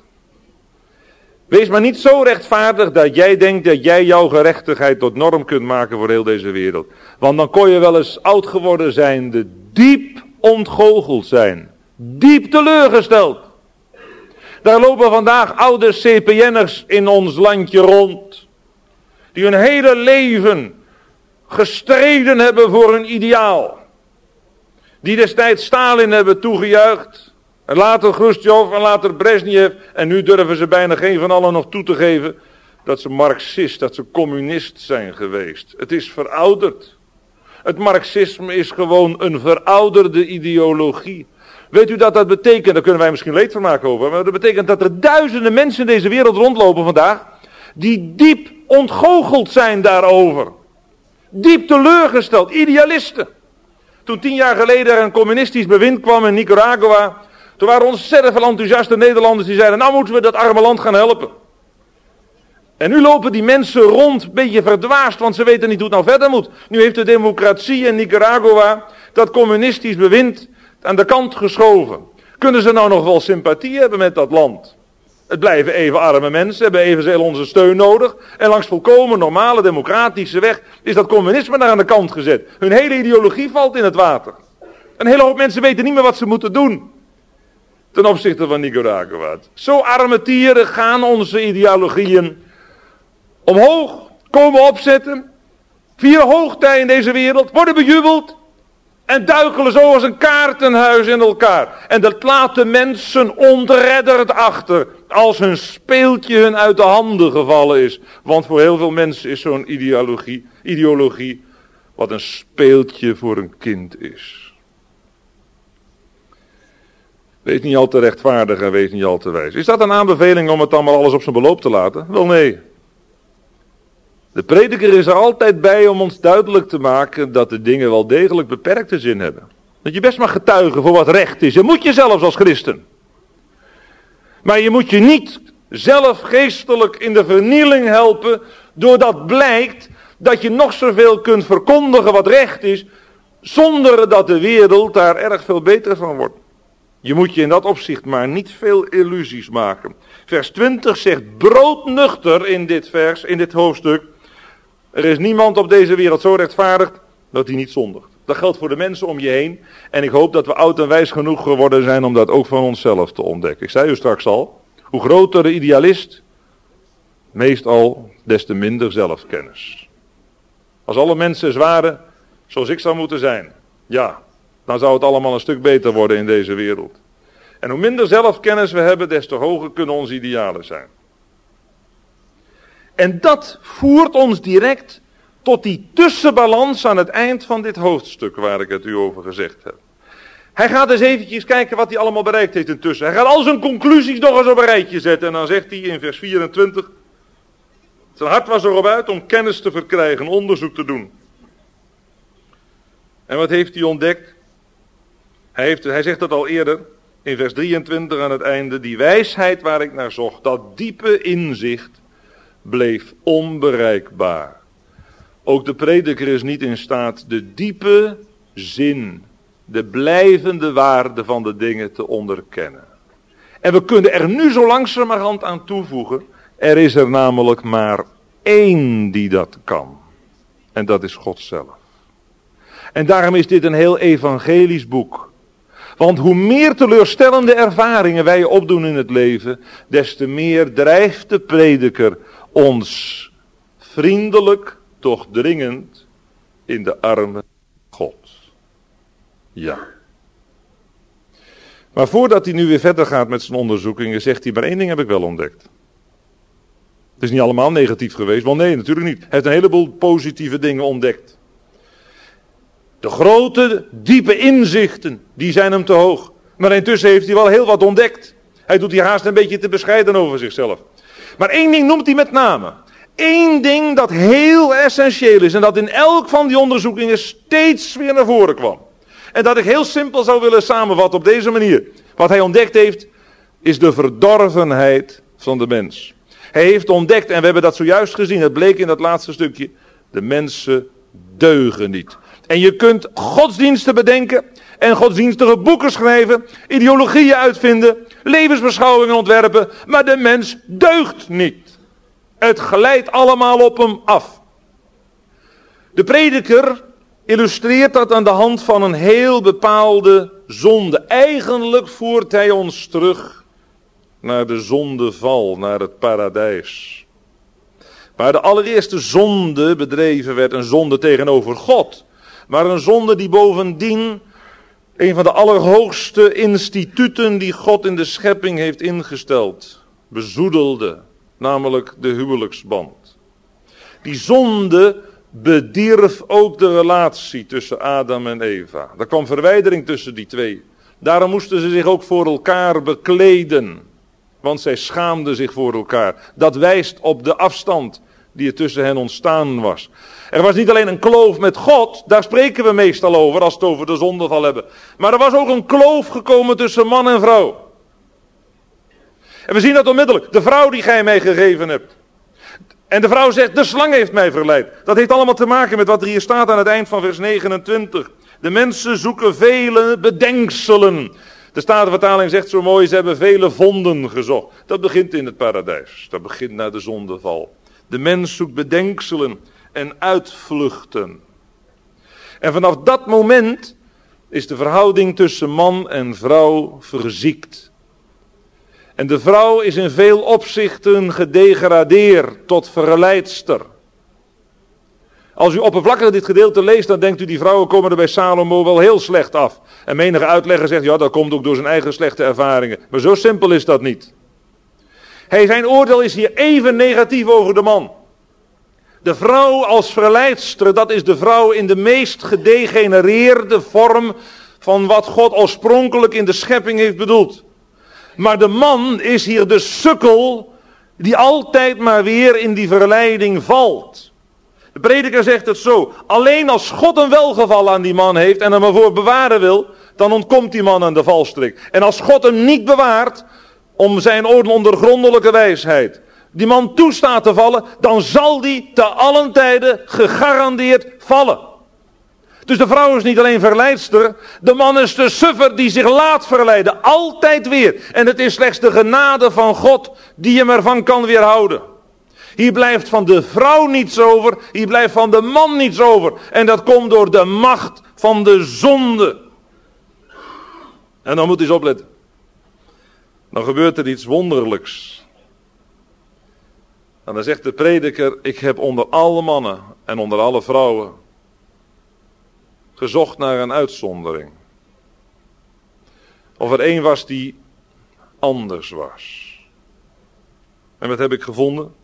Wees maar niet zo rechtvaardig dat jij denkt dat jij jouw gerechtigheid tot norm kunt maken voor heel deze wereld. Want dan kon je wel eens oud geworden zijnde diep ontgoocheld zijn. Diep teleurgesteld. Daar lopen vandaag oude C P N'ers in ons landje rond. Die hun hele leven gestreden hebben voor hun ideaal. Die destijds Stalin hebben toegejuicht. En later Khrushchev en later Brezhnev. En nu durven ze bijna geen van allen nog toe te geven dat ze marxist, dat ze communist zijn geweest. Het is verouderd. Het marxisme is gewoon een verouderde ideologie. Weet u dat dat betekent, daar kunnen wij misschien leedvermaak over, maar dat betekent dat er duizenden mensen in deze wereld rondlopen vandaag, die diep ontgoocheld zijn daarover. Diep teleurgesteld, idealisten. Toen tien jaar geleden er een communistisch bewind kwam in Nicaragua, toen waren ontzettend veel enthousiaste Nederlanders die zeiden: nou moeten we dat arme land gaan helpen. En nu lopen die mensen rond, een beetje verdwaasd, want ze weten niet hoe het nou verder moet. Nu heeft de democratie in Nicaragua dat communistisch bewind aan de kant geschoven. Kunnen ze nou nog wel sympathie hebben met dat land? Het blijven even arme mensen, hebben evenzeer onze steun nodig. En langs volkomen normale democratische weg is dat communisme daar aan de kant gezet. Hun hele ideologie valt in het water. Een hele hoop mensen weten niet meer wat ze moeten doen ten opzichte van Nicaragua. Zo armetierig gaan onze ideologieën omhoog, komen opzetten, vieren hoogtij in deze wereld, worden bejubeld en duikelen zo als een kaartenhuis in elkaar. En dat laat de mensen ontredderd achter als hun speeltje hun uit de handen gevallen is. Want voor heel veel mensen is zo'n ideologie, ideologie wat een speeltje voor een kind is. Wees niet al te rechtvaardig en wees niet al te wijs. Is dat een aanbeveling om het allemaal alles op zijn beloop te laten? Wel nee. De prediker is er altijd bij om ons duidelijk te maken dat de dingen wel degelijk beperkte zin hebben. Dat je best mag getuigen voor wat recht is. Dat moet je zelfs als christen. Maar je moet je niet zelf geestelijk in de vernieling helpen, doordat blijkt dat je nog zoveel kunt verkondigen wat recht is, zonder dat de wereld daar erg veel beter van wordt. Je moet je in dat opzicht maar niet veel illusies maken. Vers twintig zegt broodnuchter in dit vers, in dit hoofdstuk. Er is niemand op deze wereld zo rechtvaardig dat hij niet zondigt. Dat geldt voor de mensen om je heen. En ik hoop dat we oud en wijs genoeg geworden zijn om dat ook van onszelf te ontdekken. Ik zei u straks al, hoe groter de idealist, meestal des te minder zelfkennis. Als alle mensen zwaren zoals ik zou moeten zijn, ja, dan zou het allemaal een stuk beter worden in deze wereld. En hoe minder zelfkennis we hebben, des te hoger kunnen onze idealen zijn. En dat voert ons direct tot die tussenbalans aan het eind van dit hoofdstuk waar ik het u over gezegd heb. Hij gaat eens eventjes kijken wat hij allemaal bereikt heeft intussen. Hij gaat al zijn conclusies nog eens op een rijtje zetten. En dan zegt hij in vers vierentwintig. Zijn hart was erop uit om kennis te verkrijgen, onderzoek te doen. En wat heeft hij ontdekt? Hij, heeft, hij zegt het al eerder, in vers drieëntwintig aan het einde. Die wijsheid waar ik naar zocht, dat diepe inzicht, bleef onbereikbaar. Ook de prediker is niet in staat de diepe zin, de blijvende waarde van de dingen te onderkennen. En we kunnen er nu zo langzamerhand aan toevoegen, er is er namelijk maar één die dat kan. En dat is God zelf. En daarom is dit een heel evangelisch boek. Want hoe meer teleurstellende ervaringen wij opdoen in het leven, des te meer drijft de prediker ons vriendelijk, toch dringend, in de armen God. Ja. Maar voordat hij nu weer verder gaat met zijn onderzoekingen, zegt hij, maar één ding heb ik wel ontdekt. Het is niet allemaal negatief geweest, want nee, natuurlijk niet. Hij heeft een heleboel positieve dingen ontdekt. De grote, diepe inzichten, die zijn hem te hoog. Maar intussen heeft hij wel heel wat ontdekt. Hij doet hier haast een beetje te bescheiden over zichzelf. Maar één ding noemt hij met name. Eén ding dat heel essentieel is en dat in elk van die onderzoekingen steeds weer naar voren kwam. En dat ik heel simpel zou willen samenvatten op deze manier. Wat hij ontdekt heeft, is de verdorvenheid van de mens. Hij heeft ontdekt, en we hebben dat zojuist gezien, het bleek in dat laatste stukje, de mensen deugen niet. En je kunt godsdiensten bedenken en godsdienstige boeken schrijven, ideologieën uitvinden, levensbeschouwingen ontwerpen, maar de mens deugt niet. Het glijdt allemaal op hem af. De prediker illustreert dat aan de hand van een heel bepaalde zonde. Eigenlijk voert hij ons terug naar de zondeval, naar het paradijs. Waar de allereerste zonde bedreven werd, een zonde tegenover God. Maar een zonde die bovendien een van de allerhoogste instituten die God in de schepping heeft ingesteld, bezoedelde, namelijk de huwelijksband. Die zonde bedierf ook de relatie tussen Adam en Eva. Er kwam verwijdering tussen die twee. Daarom moesten ze zich ook voor elkaar bekleden, want zij schaamden zich voor elkaar. Dat wijst op de afstand die er tussen hen ontstaan was. Er was niet alleen een kloof met God, daar spreken we meestal over als we het over de zondeval hebben. Maar er was ook een kloof gekomen tussen man en vrouw. En we zien dat onmiddellijk. De vrouw die gij mij gegeven hebt. En de vrouw zegt, de slang heeft mij verleid. Dat heeft allemaal te maken met wat er hier staat aan het eind van vers negenentwintig. De mensen zoeken vele bedenkselen. De Statenvertaling zegt zo mooi, ze hebben vele vonden gezocht. Dat begint in het paradijs. Dat begint na de zondeval. De mens zoekt bedenkselen en uitvluchten. En vanaf dat moment is de verhouding tussen man en vrouw verziekt. En de vrouw is in veel opzichten gedegradeerd tot verleidster. Als u oppervlakkig dit gedeelte leest, dan denkt u die vrouwen komen er bij Salomo wel heel slecht af. En menige uitlegger zegt, ja, dat komt ook door zijn eigen slechte ervaringen. Maar zo simpel is dat niet. Hey, zijn oordeel is hier even negatief over de man. De vrouw als verleidster, dat is de vrouw in de meest gedegenereerde vorm van wat God oorspronkelijk in de schepping heeft bedoeld. Maar de man is hier de sukkel die altijd maar weer in die verleiding valt. De prediker zegt het zo: alleen als God een welgevallen aan die man heeft en hem ervoor bewaren wil, dan ontkomt die man aan de valstrik. En als God hem niet bewaart, om zijn ondergrondelijke wijsheid, die man toestaat te vallen, dan zal die te allen tijden gegarandeerd vallen. Dus de vrouw is niet alleen verleidster, de man is de suffer die zich laat verleiden, altijd weer. En het is slechts de genade van God die hem ervan kan weerhouden. Hier blijft van de vrouw niets over, hier blijft van de man niets over. En dat komt door de macht van de zonde. En dan moet u eens opletten. Dan gebeurt er iets wonderlijks. En dan zegt de prediker: ik heb onder alle mannen en onder alle vrouwen gezocht naar een uitzondering. Of er één was die anders was. En wat heb ik gevonden?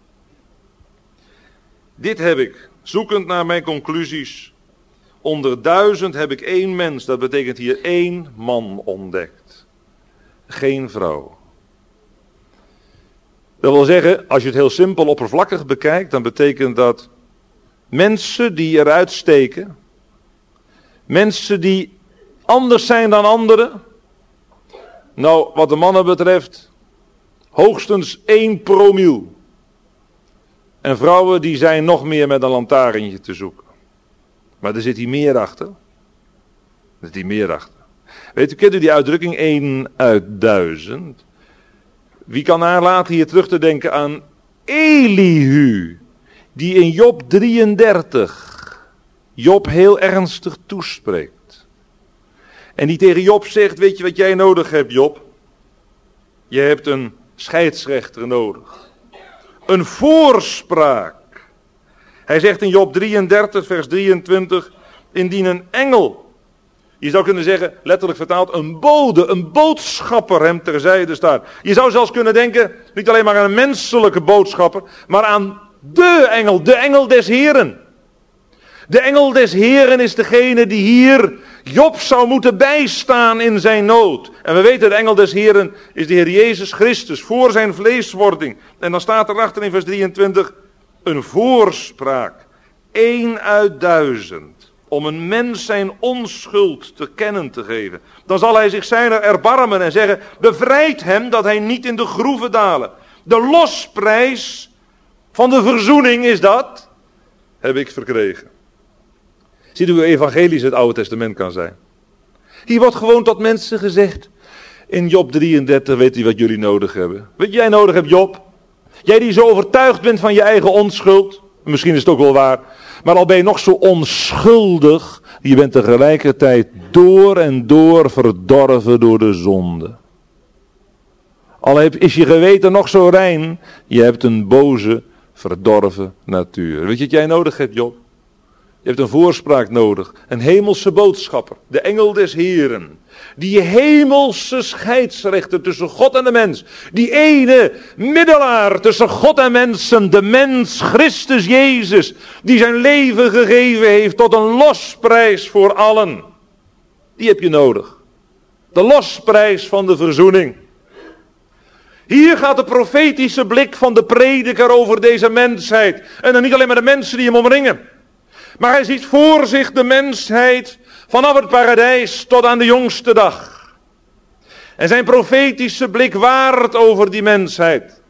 Dit heb ik, zoekend naar mijn conclusies, onder duizend heb ik één mens, dat betekent hier één man ontdekt. Geen vrouw. Dat wil zeggen, als je het heel simpel oppervlakkig bekijkt, dan betekent dat mensen die eruit steken, mensen die anders zijn dan anderen, nou wat de mannen betreft, hoogstens één promiel. En vrouwen die zijn nog meer met een lantaarntje te zoeken. Maar er zit hier meer achter. Er zit hier meer achter. Weet u, kent u die uitdrukking één uit duizend? Wie kan nalaten hier terug te denken aan Elihu, die in Job drieëndertig Job heel ernstig toespreekt. En die tegen Job zegt: weet je wat jij nodig hebt, Job? Je hebt een scheidsrechter nodig. Een voorspraak. Hij zegt in Job drieëndertig vers drieëntwintig: indien een engel, je zou kunnen zeggen, letterlijk vertaald, een bode, een boodschapper hem terzijde staat. Je zou zelfs kunnen denken, niet alleen maar aan een menselijke boodschapper, maar aan de engel, de engel des Heren. De engel des Heren is degene die hier Job zou moeten bijstaan in zijn nood. En we weten, de engel des Heren is de Heer Jezus Christus voor zijn vleeswording. En dan staat erachter in vers drieëntwintig, een voorspraak, één uit duizend, om een mens zijn onschuld te kennen te geven. Dan zal hij zich zijner erbarmen en zeggen: bevrijd hem dat hij niet in de groeven dalen. De losprijs van de verzoening is dat, heb ik verkregen. Ziet u hoe evangelisch het Oude Testament kan zijn. Hier wordt gewoon tot mensen gezegd, in Job drieëndertig, weet u wat jullie nodig hebben? Wat jij nodig hebt, Job? Jij die zo overtuigd bent van je eigen onschuld, misschien is het ook wel waar, maar al ben je nog zo onschuldig, je bent tegelijkertijd door en door verdorven door de zonde. Al is je geweten nog zo rein, je hebt een boze, verdorven natuur. Weet je wat jij nodig hebt, Job? Je hebt een voorspraak nodig, een hemelse boodschapper, de engel des Heren. Die hemelse scheidsrechter tussen God en de mens. Die ene middelaar tussen God en mensen, de mens Christus Jezus. Die zijn leven gegeven heeft tot een losprijs voor allen. Die heb je nodig. De losprijs van de verzoening. Hier gaat de profetische blik van de prediker over deze mensheid. En dan niet alleen maar de mensen die hem omringen. Maar hij ziet voor zich de mensheid vanaf het paradijs tot aan de jongste dag. En zijn profetische blik waart over die mensheid.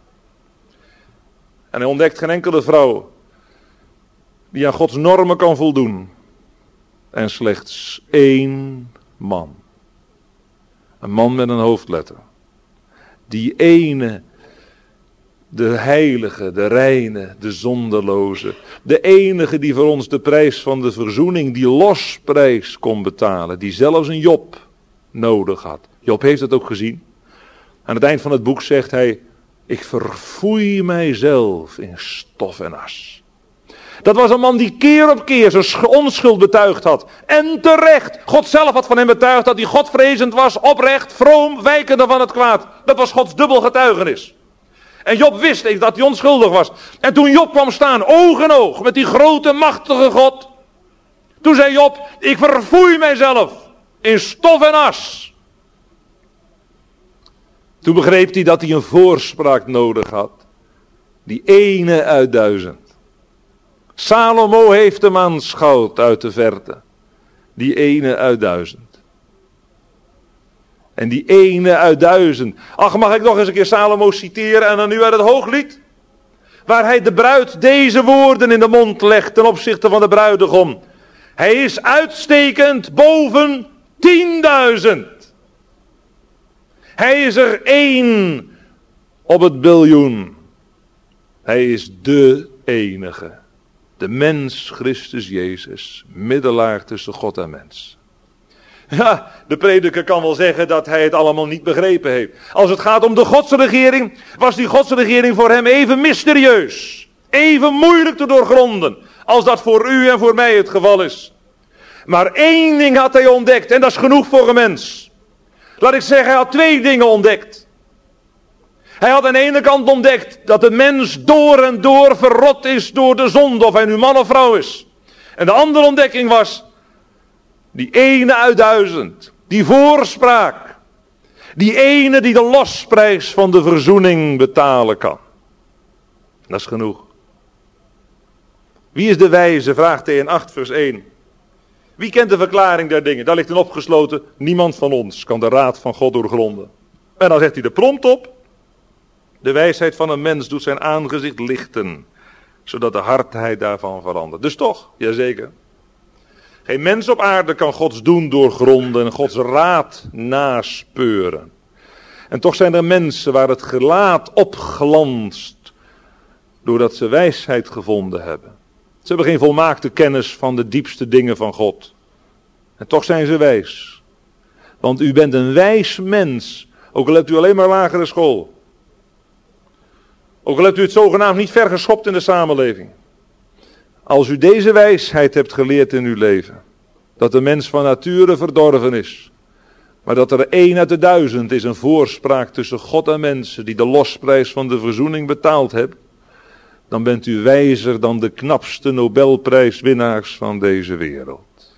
En hij ontdekt geen enkele vrouw die aan Gods normen kan voldoen. En slechts één man. Een man met een hoofdletter. Die ene, de heilige, de reine, de zondeloze. De enige die voor ons de prijs van de verzoening, die losprijs kon betalen. Die zelfs een Job nodig had. Job heeft het ook gezien. Aan het eind van het boek zegt hij: ik verfoei mijzelf in stof en as. Dat was een man die keer op keer zijn onschuld betuigd had. En terecht. God zelf had van hem betuigd dat hij godvrezend was, oprecht, vroom, wijkende van het kwaad. Dat was Gods dubbel getuigenis. En Job wist dat hij onschuldig was. En toen Job kwam staan, oog in oog, met die grote machtige God. Toen zei Job: ik verfoei mijzelf in stof en as. Toen begreep hij dat hij een voorspraak nodig had. Die ene uit duizend. Salomo heeft hem aanschouwd uit de verte. Die ene uit duizend. En die ene uit duizend. Ach, mag ik nog eens een keer Salomo citeren en dan nu uit het Hooglied? Waar hij de bruid deze woorden in de mond legt ten opzichte van de bruidegom. Hij is uitstekend boven tienduizend. Hij is er één op het biljoen. Hij is de enige. De mens Christus Jezus. Middelaar tussen God en mens. Ja, de prediker kan wel zeggen dat hij het allemaal niet begrepen heeft. Als het gaat om de godsregering, was die godsregering voor hem even mysterieus. Even moeilijk te doorgronden, als dat voor u en voor mij het geval is. Maar één ding had hij ontdekt, en dat is genoeg voor een mens. Laat ik zeggen, hij had twee dingen ontdekt. Hij had aan de ene kant ontdekt dat de mens door en door verrot is door de zonde, of hij nu man of vrouw is. En de andere ontdekking was, die ene uit duizend, die voorspraak, die ene die de losprijs van de verzoening betalen kan. Dat is genoeg. Wie is de wijze, vraagt hij in acht vers één. Wie kent de verklaring der dingen? Daar ligt een opgesloten, niemand van ons kan de raad van God doorgronden. En dan zegt hij de prompt op. De wijsheid van een mens doet zijn aangezicht lichten, zodat de hardheid daarvan verandert. Dus toch, jazeker. Geen mens op aarde kan Gods doen doorgronden en Gods raad naspeuren. En toch zijn er mensen waar het gelaat opglanst, doordat ze wijsheid gevonden hebben. Ze hebben geen volmaakte kennis van de diepste dingen van God. En toch zijn ze wijs. Want u bent een wijs mens, ook al hebt u alleen maar lagere school. Ook al hebt u het zogenaamd niet ver geschopt in de samenleving. Als u deze wijsheid hebt geleerd in uw leven. Dat de mens van nature verdorven is. Maar dat er één uit de duizend is, een voorspraak tussen God en mensen. Die de losprijs van de verzoening betaald hebben. Dan bent u wijzer dan de knapste Nobelprijswinnaars van deze wereld.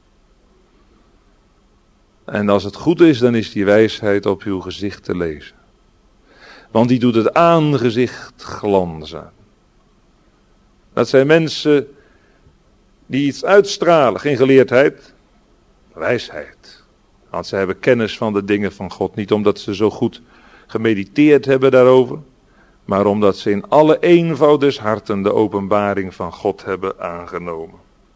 En als het goed is, dan is die wijsheid op uw gezicht te lezen. Want die doet het aangezicht glanzen. Dat zijn mensen die iets uitstralen. Geen geleerdheid, wijsheid. Want ze hebben kennis van de dingen van God. Niet omdat ze zo goed gemediteerd hebben daarover. Maar omdat ze in alle eenvoud des harten de openbaring van God hebben aangenomen.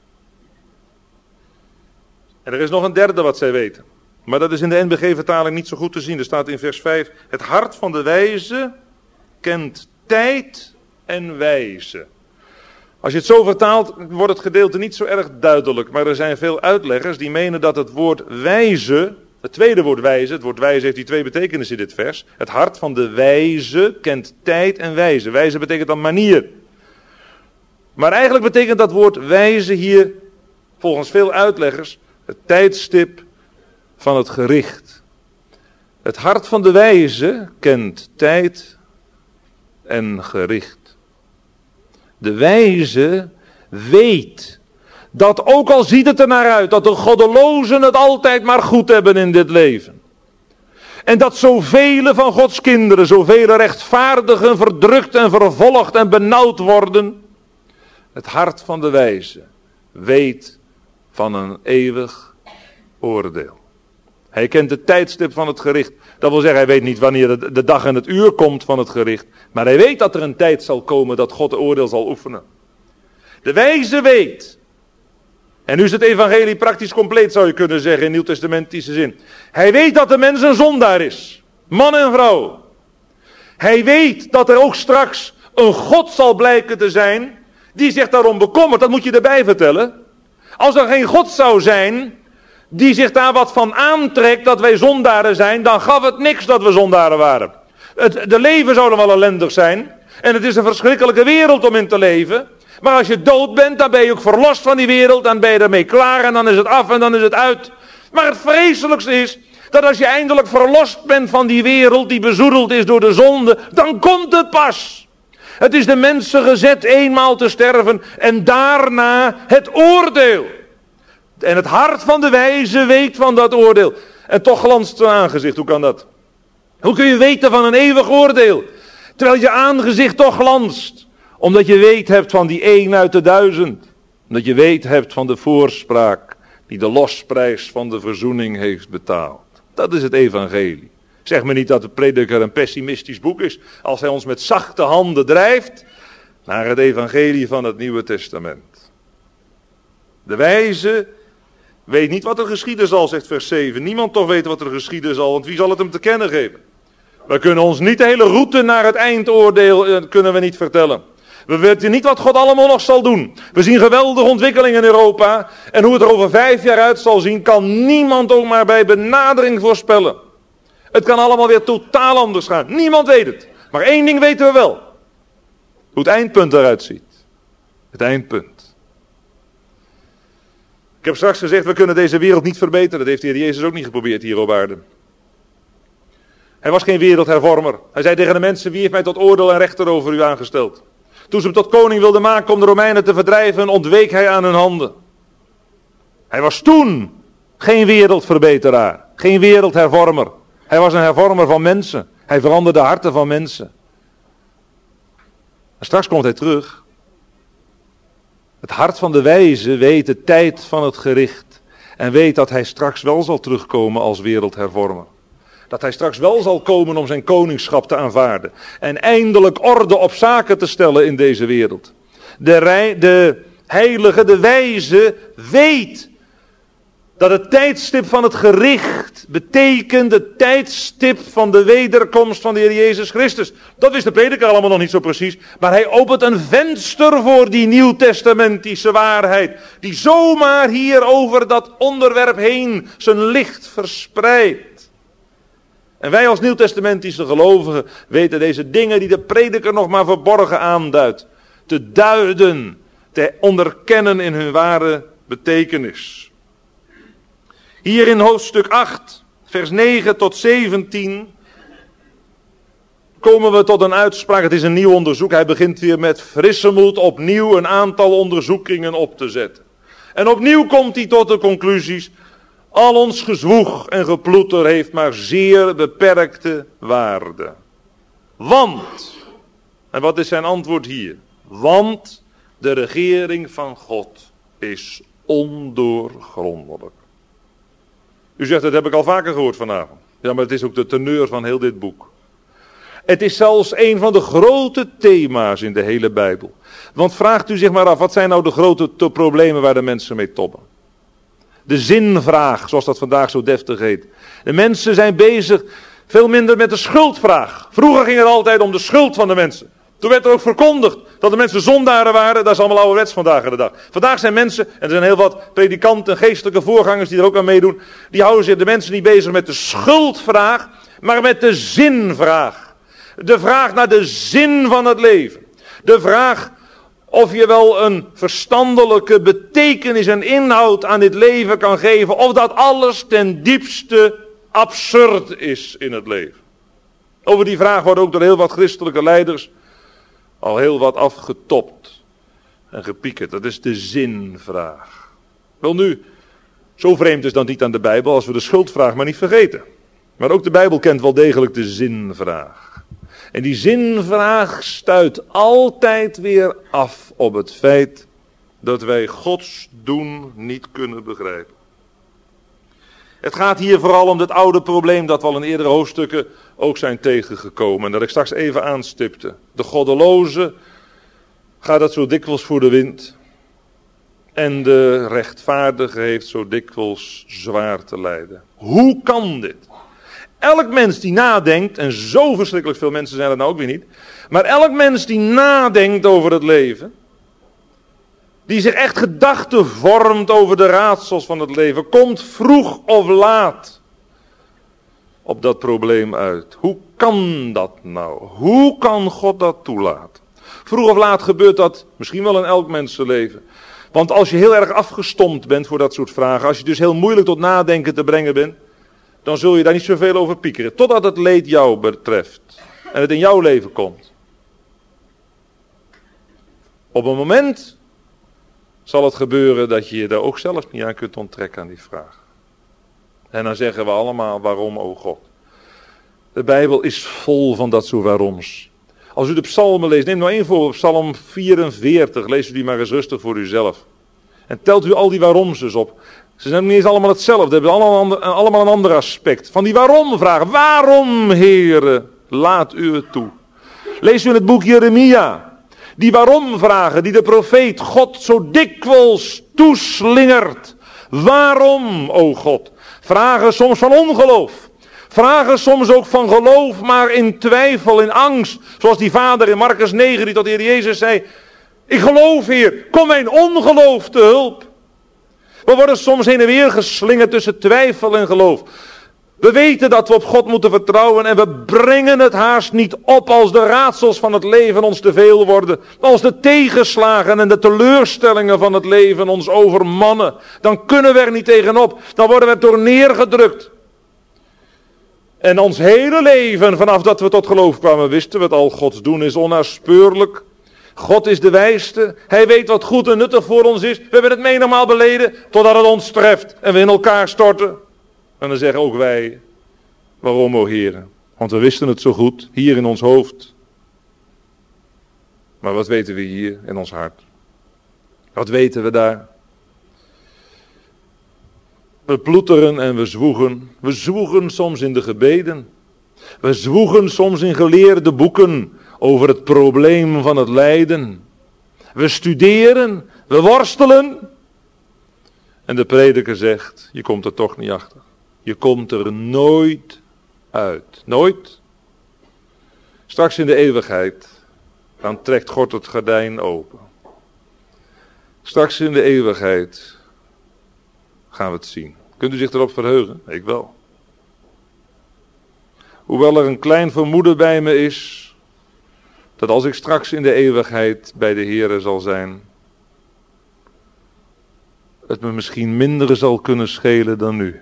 En er is nog een derde wat zij weten. Maar dat is in de N B G-vertaling niet zo goed te zien. Er staat in vers vijf. Het hart van de wijze kent tijd en wijze. Als je het zo vertaalt, wordt het gedeelte niet zo erg duidelijk. Maar er zijn veel uitleggers die menen dat het woord wijze, het tweede woord wijze, het woord wijze heeft die twee betekenissen in dit vers. Het hart van de wijze kent tijd en wijze. Wijze betekent dan manier. Maar eigenlijk betekent dat woord wijze hier, volgens veel uitleggers, het tijdstip van het gericht. Het hart van de wijze kent tijd en gericht. De wijze weet dat ook al ziet het er naar uit dat de goddelozen het altijd maar goed hebben in dit leven. En dat zoveel van Gods kinderen, zoveel rechtvaardigen verdrukt en vervolgd en benauwd worden. Het hart van de wijze weet van een eeuwig oordeel. Hij kent het tijdstip van het gericht. Dat wil zeggen, hij weet niet wanneer de, de dag en het uur komt van het gericht. Maar hij weet dat er een tijd zal komen dat God de oordeel zal oefenen. De wijze weet. En nu is het evangelie praktisch compleet, zou je kunnen zeggen in nieuwtestamentische zin. Hij weet dat de mens een zondaar is. Man en vrouw. Hij weet dat er ook straks een God zal blijken te zijn die zich daarom bekommert. Dat moet je erbij vertellen. Als er geen God zou zijn die zich daar wat van aantrekt dat wij zondaren zijn, dan gaf het niks dat we zondaren waren. Het, de leven zou dan wel ellendig zijn. En het is een verschrikkelijke wereld om in te leven. Maar als je dood bent, dan ben je ook verlost van die wereld. Dan ben je ermee klaar en dan is het af en dan is het uit. Maar het vreselijkste is dat als je eindelijk verlost bent van die wereld die bezoedeld is door de zonde, dan komt het pas. Het is de mensen gezet eenmaal te sterven en daarna het oordeel. En het hart van de wijze weet van dat oordeel. En toch glanst zijn aangezicht. Hoe kan dat? Hoe kun je weten van een eeuwig oordeel? Terwijl je aangezicht toch glanst. Omdat je weet hebt van die één uit de duizend. Omdat je weet hebt van de voorspraak die de losprijs van de verzoening heeft betaald. Dat is het evangelie. Zeg me niet dat de prediker een pessimistisch boek is. Als hij ons met zachte handen drijft naar het evangelie van het Nieuwe Testament. De wijze weet niet wat er geschieden zal, zegt vers zeven. Niemand toch weet wat er geschieden zal, want wie zal het hem te kennen geven? We kunnen ons niet de hele route naar het eindoordeel eh, kunnen we niet vertellen. We weten niet wat God allemaal nog zal doen. We zien geweldige ontwikkelingen in Europa. En hoe het er over vijf jaar uit zal zien, kan niemand ook maar bij benadering voorspellen. Het kan allemaal weer totaal anders gaan. Niemand weet het. Maar één ding weten we wel. Hoe het eindpunt eruit ziet. Het eindpunt. Ik heb straks gezegd, we kunnen deze wereld niet verbeteren. Dat heeft de Heer Jezus ook niet geprobeerd hier op aarde. Hij was geen wereldhervormer. Hij zei tegen de mensen, wie heeft mij tot oordeel en rechter over u aangesteld? Toen ze hem tot koning wilden maken om de Romeinen te verdrijven, ontweek hij aan hun handen. Hij was toen geen wereldverbeteraar, geen wereldhervormer. Hij was een hervormer van mensen. Hij veranderde de harten van mensen. En straks komt hij terug. Het hart van de wijze weet de tijd van het gericht. En weet dat hij straks wel zal terugkomen als wereldhervormer. Dat hij straks wel zal komen om zijn koningschap te aanvaarden. En eindelijk orde op zaken te stellen in deze wereld. De, rij, de heilige, de wijze weet dat het tijdstip van het gericht betekent het tijdstip van de wederkomst van de Heer Jezus Christus. Dat wist de prediker allemaal nog niet zo precies. Maar hij opent een venster voor die nieuwtestamentische waarheid. Die zomaar hier over dat onderwerp heen zijn licht verspreidt. En wij als nieuwtestamentische gelovigen weten deze dingen die de prediker nog maar verborgen aanduidt. Te duiden, te onderkennen in hun ware betekenis. Hier in hoofdstuk acht, vers negen tot zeventien, komen we tot een uitspraak. Het is een nieuw onderzoek. Hij begint weer met frisse moed opnieuw een aantal onderzoekingen op te zetten. En opnieuw komt hij tot de conclusies. Al ons gezwoeg en geploeter heeft maar zeer beperkte waarde. Want, en wat is zijn antwoord hier? Want de regering van God is ondoorgrondelijk. U zegt, dat heb ik al vaker gehoord vanavond. Ja, maar het is ook de teneur van heel dit boek. Het is zelfs een van de grote thema's in de hele Bijbel. Want vraagt u zich maar af, wat zijn nou de grote te problemen waar de mensen mee tobben? De zinvraag, zoals dat vandaag zo deftig heet. De mensen zijn bezig veel minder met de schuldvraag. Vroeger ging het altijd om de schuld van de mensen. Toen werd er ook verkondigd dat de mensen zondaren waren. Dat is allemaal ouderwets vandaag de dag. Vandaag zijn mensen, en er zijn heel wat predikanten, geestelijke voorgangers die er ook aan meedoen. Die houden zich de mensen niet bezig met de schuldvraag, maar met de zinvraag. De vraag naar de zin van het leven. De vraag of je wel een verstandelijke betekenis en inhoud aan dit leven kan geven. Of dat alles ten diepste absurd is in het leven. Over die vraag wordt ook door heel wat christelijke leiders al heel wat afgetopt en gepiekerd. Dat is de zinvraag. Wel nu, zo vreemd is dat niet aan de Bijbel als we de schuldvraag maar niet vergeten. Maar ook de Bijbel kent wel degelijk de zinvraag. En die zinvraag stuit altijd weer af op het feit dat wij Gods doen niet kunnen begrijpen. Het gaat hier vooral om het oude probleem dat we al in eerdere hoofdstukken ook zijn tegengekomen. En dat ik straks even aanstipte. De goddeloze gaat het zo dikwijls voor de wind. En de rechtvaardige heeft zo dikwijls zwaar te lijden. Hoe kan dit? Elk mens die nadenkt, en zo verschrikkelijk veel mensen zijn er nou ook weer niet. Maar elk mens die nadenkt over het leven. Die zich echt gedachten vormt over de raadsels van het leven. Komt vroeg of laat op dat probleem uit. Hoe kan dat nou? Hoe kan God dat toelaten? Vroeg of laat gebeurt dat misschien wel in elk mensenleven. Want als je heel erg afgestompt bent voor dat soort vragen. Als je dus heel moeilijk tot nadenken te brengen bent. Dan zul je daar niet zoveel over piekeren. Totdat het leed jou betreft. En het in jouw leven komt. Op een moment zal het gebeuren dat je je daar ook zelf niet aan kunt onttrekken aan die vraag. En dan zeggen we allemaal, waarom, o God? De Bijbel is vol van dat soort waaroms. Als u de psalmen leest, neem nou één voorbeeld, Psalm vierenveertig, lees u die maar eens rustig voor uzelf. En telt u al die waaroms eens op. Ze zijn niet eens allemaal hetzelfde, hebben allemaal een, ander, allemaal een ander aspect. Van die waarom vragen. Waarom, Heere, laat u het toe? Lees u in het boek Jeremia. Die waarom vragen, die de profeet God zo dikwijls toeslingert. Waarom, o God? Vragen soms van ongeloof. Vragen soms ook van geloof, maar in twijfel, in angst. Zoals die vader in Marcus negen die tot de Heer Jezus zei. Ik geloof, Heer, kom mijn ongeloof te hulp. We worden soms heen en weer geslingerd tussen twijfel en geloof. We weten dat we op God moeten vertrouwen en we brengen het haast niet op als de raadsels van het leven ons te veel worden. Als de tegenslagen en de teleurstellingen van het leven ons overmannen. Dan kunnen we er niet tegenop. Dan worden we door neergedrukt. En ons hele leven, vanaf dat we tot geloof kwamen, wisten we het al. Gods doen is onnaspeurlijk. God is de wijste. Hij weet wat goed en nuttig voor ons is. We hebben het menigmaal beleden, totdat het ons treft en we in elkaar storten. En dan zeggen ook wij, waarom, o Heer? Want we wisten het zo goed, hier in ons hoofd. Maar wat weten we hier in ons hart? Wat weten we daar? We ploeteren en we zwoegen. We zwoegen soms in de gebeden. We zwoegen soms in geleerde boeken over het probleem van het lijden. We studeren, we worstelen. En de prediker zegt, je komt er toch niet achter. Je komt er nooit uit. Nooit. Straks in de eeuwigheid, dan trekt God het gordijn open. Straks in de eeuwigheid gaan we het zien. Kunt u zich erop verheugen? Ik wel. Hoewel er een klein vermoeden bij me is, dat als ik straks in de eeuwigheid bij de Heere zal zijn, het me misschien minder zal kunnen schelen dan nu.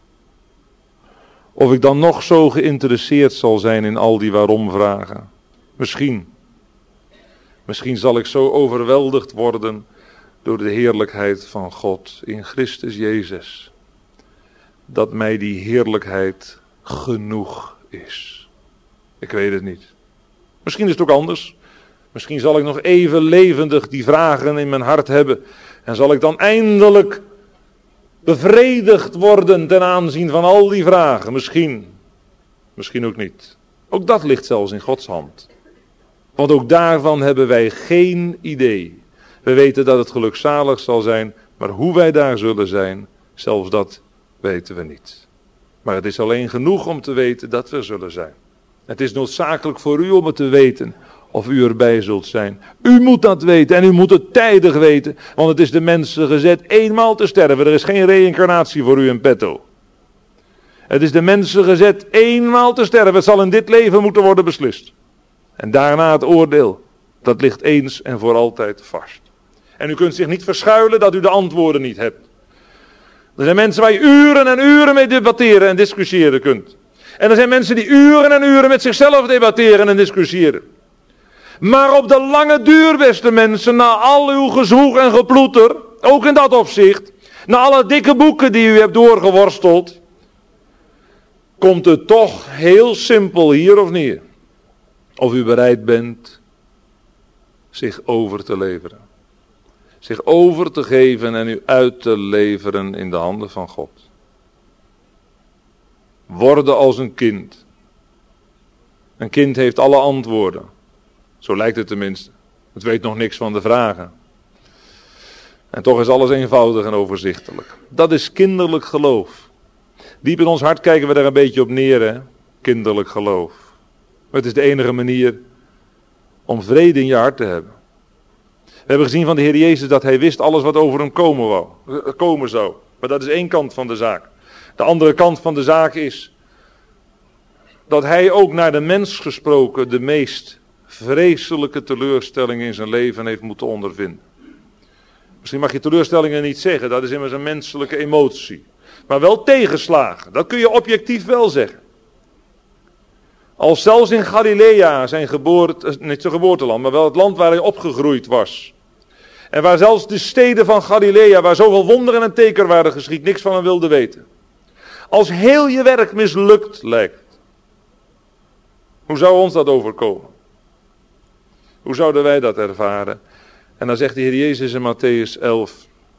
Of ik dan nog zo geïnteresseerd zal zijn in al die waarom vragen. Misschien. Misschien zal ik zo overweldigd worden door de heerlijkheid van God in Christus Jezus, dat mij die heerlijkheid genoeg is. Ik weet het niet. Misschien is het ook anders. Misschien zal ik nog even levendig die vragen in mijn hart hebben. En zal ik dan eindelijk bevredigd worden ten aanzien van al die vragen. Misschien. Misschien ook niet. Ook dat ligt zelfs in Gods hand. Want ook daarvan hebben wij geen idee. We weten dat het gelukzalig zal zijn. Maar hoe wij daar zullen zijn, zelfs dat weten we niet. Maar het is alleen genoeg om te weten dat we zullen zijn. Het is noodzakelijk voor u om het te weten of u erbij zult zijn. U moet dat weten en u moet het tijdig weten. Want het is de mensen gezet eenmaal te sterven. Er is geen reïncarnatie voor u in petto. Het is de mensen gezet eenmaal te sterven. Het zal in dit leven moeten worden beslist. En daarna het oordeel. Dat ligt eens en voor altijd vast. En u kunt zich niet verschuilen dat u de antwoorden niet hebt. Er zijn mensen waar je uren en uren mee debatteren en discussiëren kunt. En er zijn mensen die uren en uren met zichzelf debatteren en discussiëren. Maar op de lange duur, beste mensen, na al uw gezwoeg en geploeter, ook in dat opzicht, na alle dikke boeken die u hebt doorgeworsteld, komt het toch heel simpel hier of neer. Of u bereid bent zich over te leveren. Zich over te geven en u uit te leveren in de handen van God. Worden als een kind. Een kind heeft alle antwoorden. Zo lijkt het tenminste. Het weet nog niks van de vragen. En toch is alles eenvoudig en overzichtelijk. Dat is kinderlijk geloof. Diep in ons hart kijken we daar een beetje op neer, hè? Kinderlijk geloof. Maar het is de enige manier om vrede in je hart te hebben. We hebben gezien van de Heer Jezus dat hij wist alles wat over hem komen, wou, komen zou. Maar dat is één kant van de zaak. De andere kant van de zaak is dat hij ook naar de mens gesproken de meest vreselijke teleurstellingen in zijn leven heeft moeten ondervinden. Misschien mag je teleurstellingen niet zeggen, dat is immers een menselijke emotie. Maar wel tegenslagen, dat kun je objectief wel zeggen. Als zelfs in Galilea, zijn geboorte, niet zijn geboorteland, maar wel het land waar hij opgegroeid was. En waar zelfs de steden van Galilea, waar zoveel wonderen en tekenen waren geschied, niks van hem wilden weten. Als heel je werk mislukt lijkt. Hoe zou ons dat overkomen? Hoe zouden wij dat ervaren? En dan zegt de Heer Jezus in Mattheüs elf.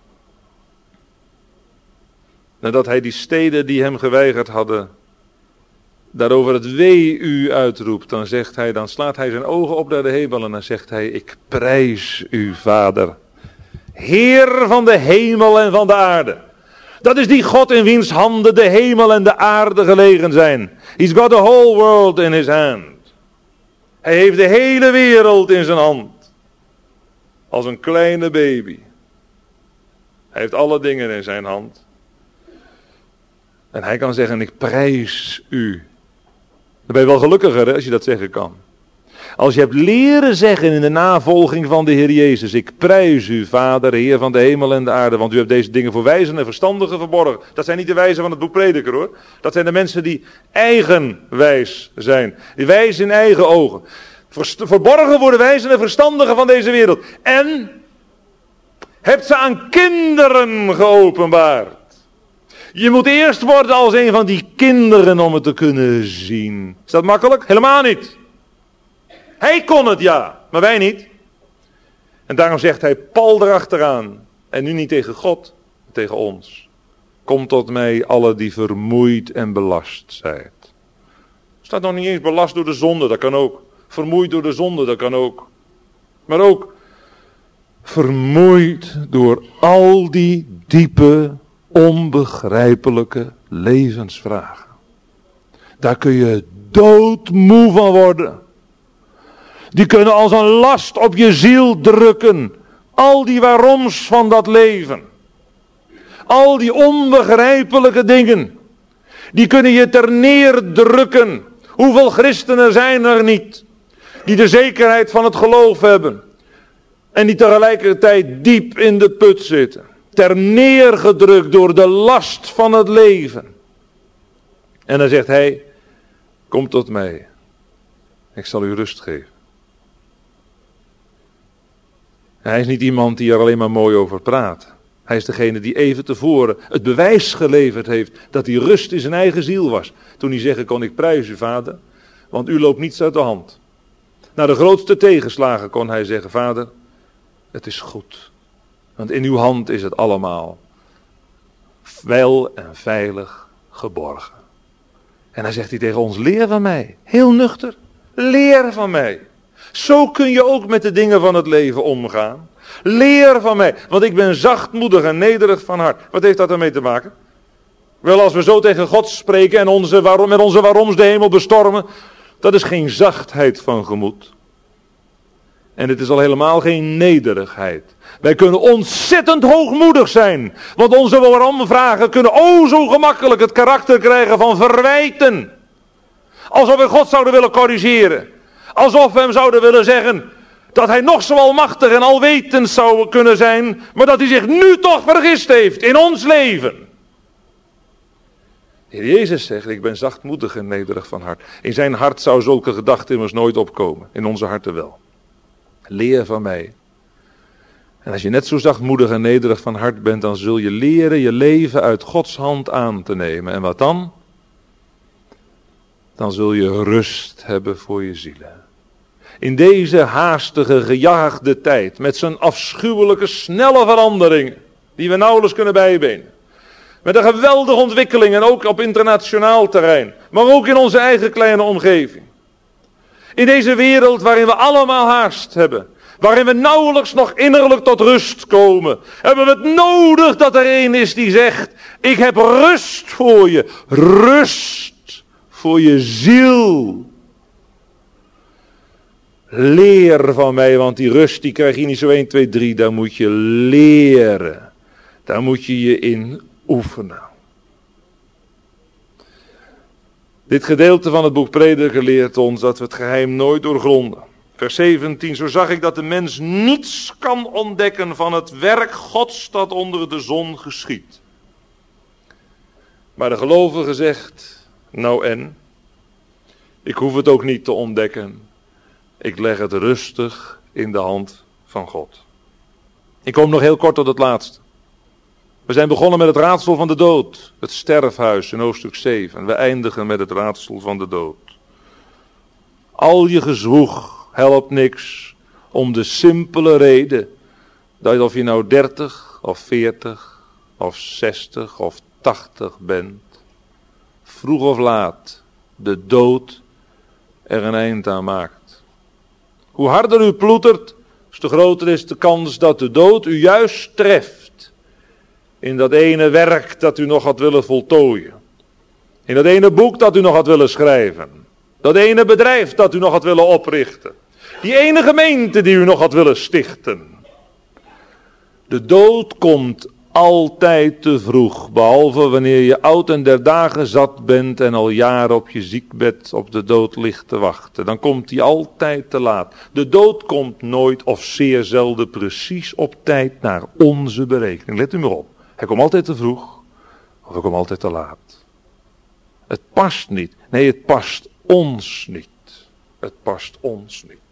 Nadat hij die steden die hem geweigerd hadden, daarover het wee u uitroept, dan zegt hij, dan slaat hij zijn ogen op naar de hemel en dan zegt hij, ik prijs u, Vader, Heer van de hemel en van de aarde. Dat is die God in wiens handen de hemel en de aarde gelegen zijn. He's got the whole world in his hand. Hij heeft de hele wereld in zijn hand. Als een kleine baby. Hij heeft alle dingen in zijn hand. En hij kan zeggen, ik prijs u. Dan ben je wel gelukkiger hè, als je dat zeggen kan. Als je hebt leren zeggen in de navolging van de Heer Jezus, ik prijs u, Vader, Heer van de hemel en de aarde, want u hebt deze dingen voor wijzen en verstandigen verborgen. Dat zijn niet de wijzen van het boek Prediker hoor. Dat zijn de mensen die eigenwijs zijn. Die wijs in eigen ogen. Verborgen voor de wijzen en verstandigen van deze wereld. En hebt ze aan kinderen geopenbaard. Je moet eerst worden als een van die kinderen om het te kunnen zien. Is dat makkelijk? Helemaal niet. Hij kon het ja, maar wij niet. En daarom zegt hij pal erachteraan. En nu niet tegen God, maar tegen ons. Kom tot mij alle die vermoeid en belast zijt. Staat nog niet eens belast door de zonde, dat kan ook. Vermoeid door de zonde, dat kan ook. Maar ook vermoeid door al die diepe, onbegrijpelijke levensvragen. Daar kun je doodmoe van worden. Die kunnen als een last op je ziel drukken. Al die waaroms van dat leven. Al die onbegrijpelijke dingen. Die kunnen je ter neer drukken. Hoeveel christenen zijn er niet. Die de zekerheid van het geloof hebben. En die tegelijkertijd diep in de put zitten. Ter neergedrukt door de last van het leven. En dan zegt hij, kom tot mij. Ik zal u rust geven. Hij is niet iemand die er alleen maar mooi over praat. Hij is degene die even tevoren het bewijs geleverd heeft dat hij rust in zijn eigen ziel was. Toen hij zeggen kon, ik prijs u Vader, want u loopt niets uit de hand. Na de grootste tegenslagen kon hij zeggen, Vader, het is goed. Want in uw hand is het allemaal wel en veilig geborgen. En dan zegt hij tegen ons, leer van mij. Heel nuchter, leer van mij. Zo kun je ook met de dingen van het leven omgaan. Leer van mij, want ik ben zachtmoedig en nederig van hart. Wat heeft dat ermee te maken? Wel, als we zo tegen God spreken en onze waarom, met onze waaroms de hemel bestormen, dat is geen zachtheid van gemoed. En het is al helemaal geen nederigheid. Wij kunnen ontzettend hoogmoedig zijn, want onze waarom-vragen kunnen o zo gemakkelijk het karakter krijgen van verwijten. Alsof we God zouden willen corrigeren. Alsof we hem zouden willen zeggen dat hij nog zo almachtig en alwetend zou kunnen zijn, maar dat hij zich nu toch vergist heeft in ons leven. De Heer Jezus zegt, ik ben zachtmoedig en nederig van hart. In zijn hart zou zulke gedachten immers nooit opkomen, in onze harten wel. Leer van mij. En als je net zo zachtmoedig en nederig van hart bent, dan zul je leren je leven uit Gods hand aan te nemen. En wat dan? Dan zul je rust hebben voor je zielen. In deze haastige, gejaagde tijd, met zijn afschuwelijke, snelle veranderingen, die we nauwelijks kunnen bijbenen. Met een geweldige ontwikkeling en ook op internationaal terrein, maar ook in onze eigen kleine omgeving. In deze wereld waarin we allemaal haast hebben, waarin we nauwelijks nog innerlijk tot rust komen, hebben we het nodig dat er een is die zegt, ik heb rust voor je, rust voor je ziel. Leer van mij, want die rust die krijg je niet zo één, twee, drie, daar moet je leren. Daar moet je je in oefenen. Dit gedeelte van het boek Prediker leert ons dat we het geheim nooit doorgronden. Vers zeventien, zo zag ik dat de mens niets kan ontdekken van het werk Gods dat onder de zon geschiedt. Maar de gelovige zegt, nou en, ik hoef het ook niet te ontdekken. Ik leg het rustig in de hand van God. Ik kom nog heel kort tot het laatste. We zijn begonnen met het raadsel van de dood. Het sterfhuis in hoofdstuk zeven. En we eindigen met het raadsel van de dood. Al je gezwoeg helpt niks. Om de simpele reden. Dat of je nou dertig of veertig of zestig of tachtig bent. Vroeg of laat de dood er een eind aan maakt. Hoe harder u ploetert, des te groter is de kans dat de dood u juist treft. In dat ene werk dat u nog had willen voltooien. In dat ene boek dat u nog had willen schrijven. Dat ene bedrijf dat u nog had willen oprichten. Die ene gemeente die u nog had willen stichten. De dood komt altijd te vroeg, behalve wanneer je oud en der dagen zat bent en al jaren op je ziekbed op de dood ligt te wachten. Dan komt die altijd te laat. De dood komt nooit of zeer zelden precies op tijd naar onze berekening. Let u maar op. Hij komt altijd te vroeg of hij komt altijd te laat. Het past niet. Nee, het past ons niet. Het past ons niet.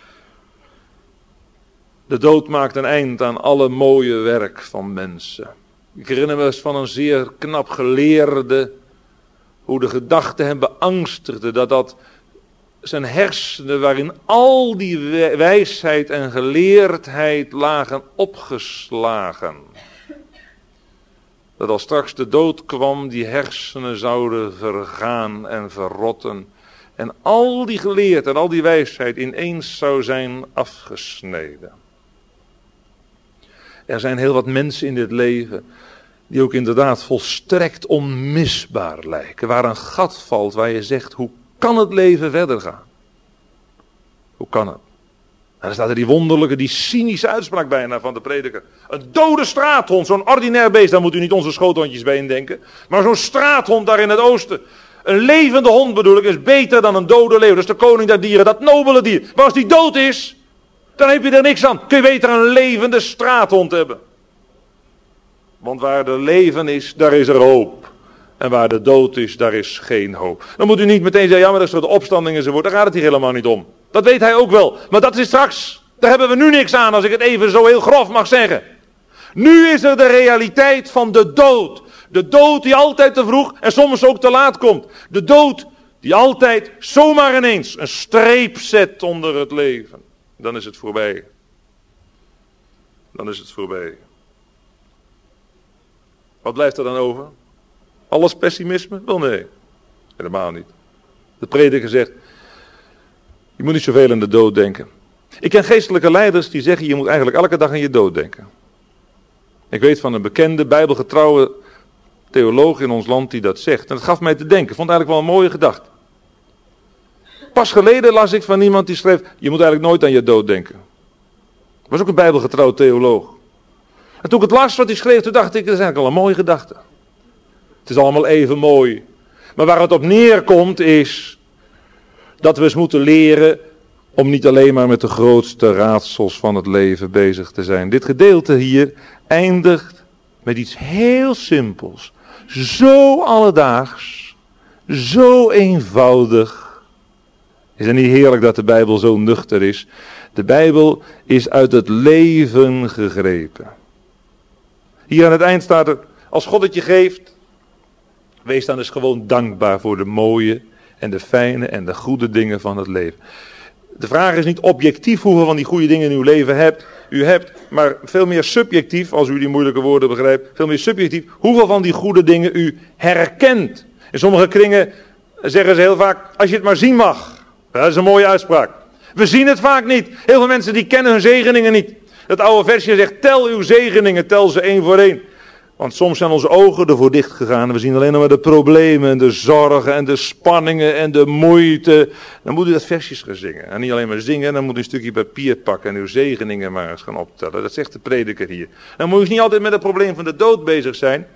De dood maakt een eind aan alle mooie werk van mensen. Ik herinner me eens van een zeer knap geleerde, hoe de gedachte hem beangstigde, dat dat zijn hersenen, waarin al die wijsheid en geleerdheid lagen opgeslagen. Dat als straks de dood kwam, die hersenen zouden vergaan en verrotten. En al die geleerdheid en al die wijsheid ineens zou zijn afgesneden. Er zijn heel wat mensen in dit leven die ook inderdaad volstrekt onmisbaar lijken. Waar een gat valt waar je zegt, hoe kan het leven verder gaan? Hoe kan het? En dan staat er die wonderlijke, die cynische uitspraak bijna van de prediker. Een dode straathond, zo'n ordinair beest, daar moet u niet onze schoothondjes bij indenken. Maar zo'n straathond daar in het oosten. Een levende hond bedoel ik, is beter dan een dode leeuw. Dat is de koning der dieren, dat nobele dier. Maar als die dood is, dan heb je er niks aan. Kun je beter een levende straathond hebben. Want waar de leven is, daar is er hoop. En waar de dood is, daar is geen hoop. Dan moet u niet meteen zeggen, ja maar dat is door de opstanding enzovoort. Daar gaat het hier helemaal niet om. Dat weet hij ook wel. Maar dat is straks. Daar hebben we nu niks aan, als ik het even zo heel grof mag zeggen. Nu is er de realiteit van de dood. De dood die altijd te vroeg en soms ook te laat komt. De dood die altijd zomaar ineens een streep zet onder het leven. Dan is het voorbij. Dan is het voorbij. Wat blijft er dan over? Alles pessimisme? Wel nee, helemaal niet. De prediker zegt, je moet niet zoveel aan de dood denken. Ik ken geestelijke leiders die zeggen, je moet eigenlijk elke dag aan je dood denken. Ik weet van een bekende, bijbelgetrouwe theoloog in ons land die dat zegt. En dat gaf mij te denken, ik vond het eigenlijk wel een mooie gedachte. Pas geleden las ik van iemand die schreef, je moet eigenlijk nooit aan je dood denken. Dat was ook een bijbelgetrouwe theoloog. En toen ik het las wat hij schreef, toen dacht ik, dat is eigenlijk al een mooie gedachte. Het is allemaal even mooi. Maar waar het op neerkomt is dat we eens moeten leren om niet alleen maar met de grootste raadsels van het leven bezig te zijn. Dit gedeelte hier eindigt met iets heel simpels. Zo alledaags, zo eenvoudig. Is het niet heerlijk dat de Bijbel zo nuchter is? De Bijbel is uit het leven gegrepen. Hier aan het eind staat er, als God het je geeft, wees dan eens gewoon dankbaar voor de mooie en de fijne en de goede dingen van het leven. De vraag is niet objectief hoeveel van die goede dingen in uw leven hebt, u hebt, maar veel meer subjectief, als u die moeilijke woorden begrijpt, veel meer subjectief, hoeveel van die goede dingen u herkent. In sommige kringen zeggen ze heel vaak, als je het maar zien mag. Dat is een mooie uitspraak. We zien het vaak niet. Heel veel mensen die kennen hun zegeningen niet. Dat oude versje zegt, tel uw zegeningen, tel ze één voor één. Want soms zijn onze ogen ervoor dicht gegaan. We zien alleen nog maar de problemen en de zorgen en de spanningen en de moeite. Dan moet u dat versjes gaan zingen. En niet alleen maar zingen, dan moet u een stukje papier pakken en uw zegeningen maar eens gaan optellen. Dat zegt de prediker hier. Dan moet u niet altijd met het probleem van de dood bezig zijn.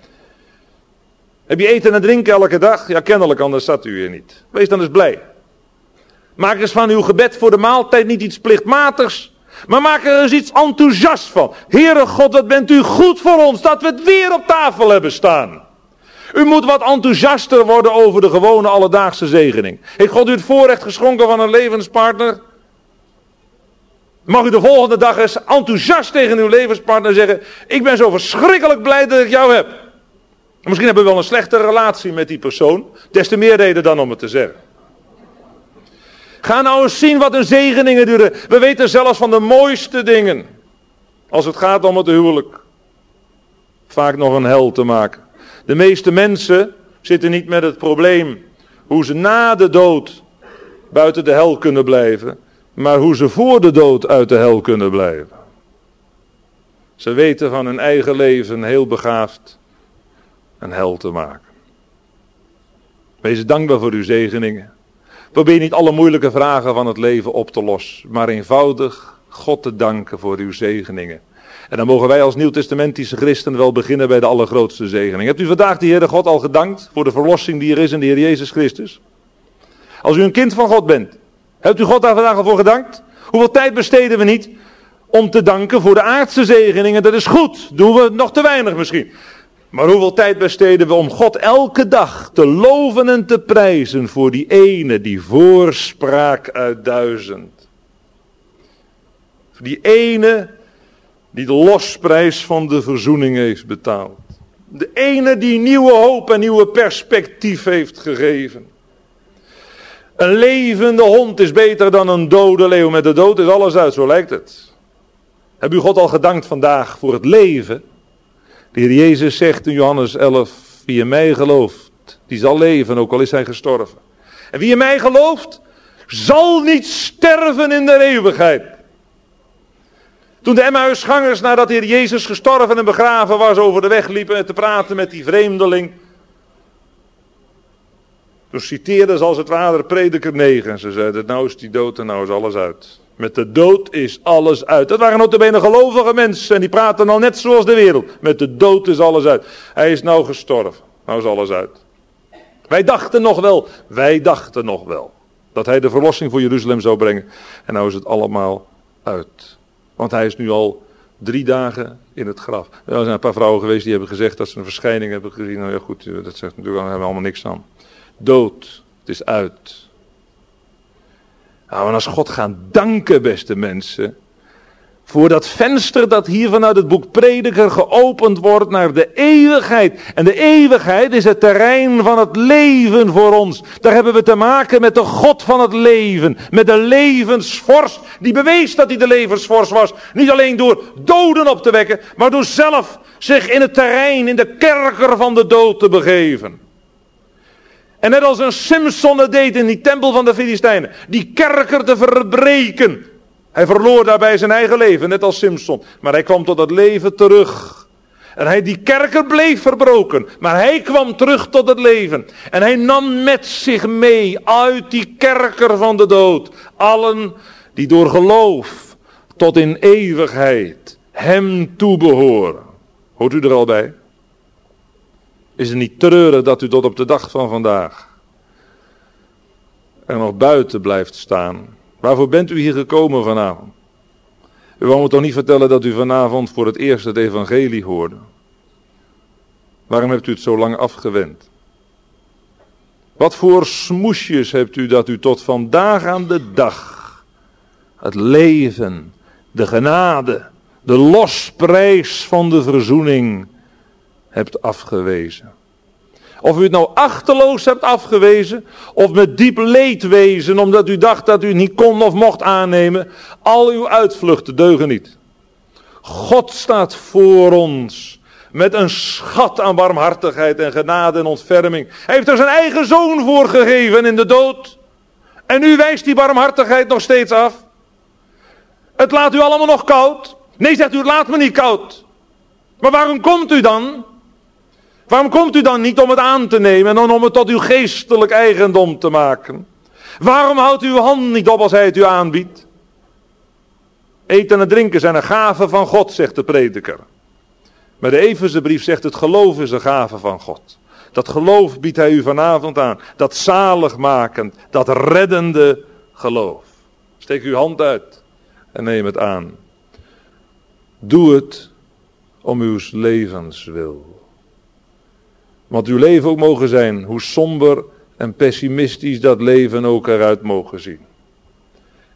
Heb je eten en drinken elke dag? Ja, kennelijk, anders zat u hier niet. Wees dan eens blij. Maak eens van uw gebed voor de maaltijd niet iets plichtmatigs. Maar maak er eens iets enthousiast van. Heere God, wat bent u goed voor ons dat we het weer op tafel hebben staan. U moet wat enthousiaster worden over de gewone alledaagse zegening. Heeft God u het voorrecht geschonken van een levenspartner? Mag u de volgende dag eens enthousiast tegen uw levenspartner zeggen, ik ben zo verschrikkelijk blij dat ik jou heb. En misschien hebben we wel een slechte relatie met die persoon, des te meer reden dan om het te zeggen. Ga nou eens zien wat een zegeningen duren. We weten zelfs van de mooiste dingen, als het gaat om het huwelijk, vaak nog een hel te maken. De meeste mensen zitten niet met het probleem hoe ze na de dood buiten de hel kunnen blijven, maar hoe ze voor de dood uit de hel kunnen blijven. Ze weten van hun eigen leven heel begaafd een hel te maken. Wees dankbaar voor uw zegeningen. Probeer niet alle moeilijke vragen van het leven op te lossen, maar eenvoudig God te danken voor uw zegeningen. En dan mogen wij als nieuwtestamentische christenen wel beginnen bij de allergrootste zegening. Hebt u vandaag de Heere God al gedankt voor de verlossing die er is in de Heer Jezus Christus? Als u een kind van God bent, hebt u God daar vandaag al voor gedankt? Hoeveel tijd besteden we niet om te danken voor de aardse zegeningen? Dat is goed, doen we nog te weinig misschien. Maar hoeveel tijd besteden we om God elke dag te loven en te prijzen voor die ene, die voorspraak uit duizend. Voor die ene die de losprijs van de verzoening heeft betaald. De ene die nieuwe hoop en nieuwe perspectief heeft gegeven. Een levende hond is beter dan een dode leeuw. Met de dood is alles uit, zo lijkt het. Heb u God al gedankt vandaag voor het leven? De Heer Jezus zegt in Johannes elf, wie in mij gelooft, die zal leven, ook al is hij gestorven. En wie in mij gelooft, zal niet sterven in de eeuwigheid. Toen de Emmausgangers, nadat de Heer Jezus gestorven en begraven was, over de weg liepen te praten met die vreemdeling, toen citeerden ze als het ware Prediker negen. En ze zeiden, nou is die dood en nou is alles uit. Met de dood is alles uit. Dat waren notabene gelovige mensen en die praten al net zoals de wereld. Met de dood is alles uit. Hij is nou gestorven. Nou is alles uit. Wij dachten nog wel, wij dachten nog wel, dat hij de verlossing voor Jeruzalem zou brengen. En nou is het allemaal uit. Want hij is nu al drie dagen in het graf. Er zijn een paar vrouwen geweest die hebben gezegd dat ze een verschijning hebben gezien. Nou ja goed, dat zegt natuurlijk, daar hebben we allemaal niks aan. Dood, het is uit. Nou, en als God gaan danken, beste mensen, voor dat venster dat hier vanuit het boek Prediker geopend wordt naar de eeuwigheid. En de eeuwigheid is het terrein van het leven voor ons. Daar hebben we te maken met de God van het leven. Met de levensvorst, die bewees dat hij de levensvorst was. Niet alleen door doden op te wekken, maar door zelf zich in het terrein, in de kerker van de dood te begeven. En net als een Simson het deed in die tempel van de Filistijnen, die kerker te verbreken. Hij verloor daarbij zijn eigen leven, net als Simson. Maar hij kwam tot het leven terug. En hij, die kerker bleef verbroken. Maar hij kwam terug tot het leven. En hij nam met zich mee uit die kerker van de dood allen die door geloof tot in eeuwigheid hem toebehoren. Hoort u er al bij? Is het niet treurig dat u tot op de dag van vandaag er nog buiten blijft staan? Waarvoor bent u hier gekomen vanavond? U wou me toch niet vertellen dat u vanavond voor het eerst het evangelie hoorde? Waarom hebt u het zo lang afgewend? Wat voor smoesjes hebt u dat u tot vandaag aan de dag het leven, de genade, de losprijs van de verzoening hebt afgewezen? Of u het nou achteloos hebt afgewezen, of met diep leedwezen, omdat u dacht dat u het niet kon of mocht aannemen, al uw uitvluchten deugen niet. God staat voor ons met een schat aan barmhartigheid en genade en ontferming. Hij heeft er zijn eigen zoon voor gegeven in de dood. En u wijst die barmhartigheid nog steeds af. Het laat u allemaal nog koud. Nee, zegt u, het laat me niet koud. Maar waarom komt u dan? Waarom komt u dan niet om het aan te nemen en om het tot uw geestelijk eigendom te maken? Waarom houdt u uw hand niet op als hij het u aanbiedt? Eten en drinken zijn een gave van God, zegt de prediker. Maar de Efezebrief zegt, het geloof is een gave van God. Dat geloof biedt hij u vanavond aan. Dat zaligmakend, dat reddende geloof. Steek uw hand uit en neem het aan. Doe het om uw levens wil. Want uw leven ook mogen zijn, hoe somber en pessimistisch dat leven ook eruit mogen zien.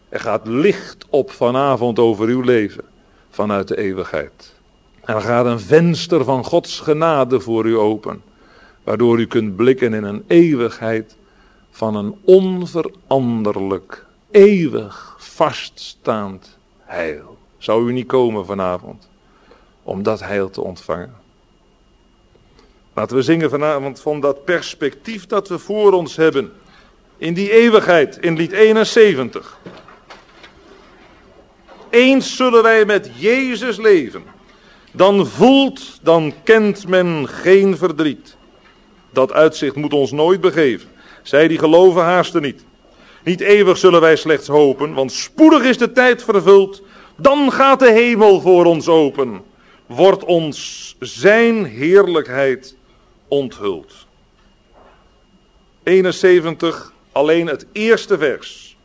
Er gaat licht op vanavond over uw leven vanuit de eeuwigheid. En er gaat een venster van Gods genade voor u open, waardoor u kunt blikken in een eeuwigheid van een onveranderlijk, eeuwig vaststaand heil. Zou u niet komen vanavond om dat heil te ontvangen? Laten we zingen vanavond van dat perspectief dat we voor ons hebben. In die eeuwigheid, in lied eenenzeventig. Eens zullen wij met Jezus leven. Dan voelt, dan kent men geen verdriet. Dat uitzicht moet ons nooit begeven. Zij die geloven haasten niet. Niet eeuwig zullen wij slechts hopen, want spoedig is de tijd vervuld. Dan gaat de hemel voor ons open. Wordt ons zijn heerlijkheid onthuld. eenenzeventig, alleen het eerste vers.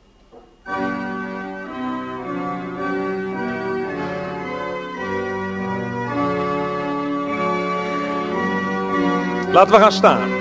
Laten we gaan staan.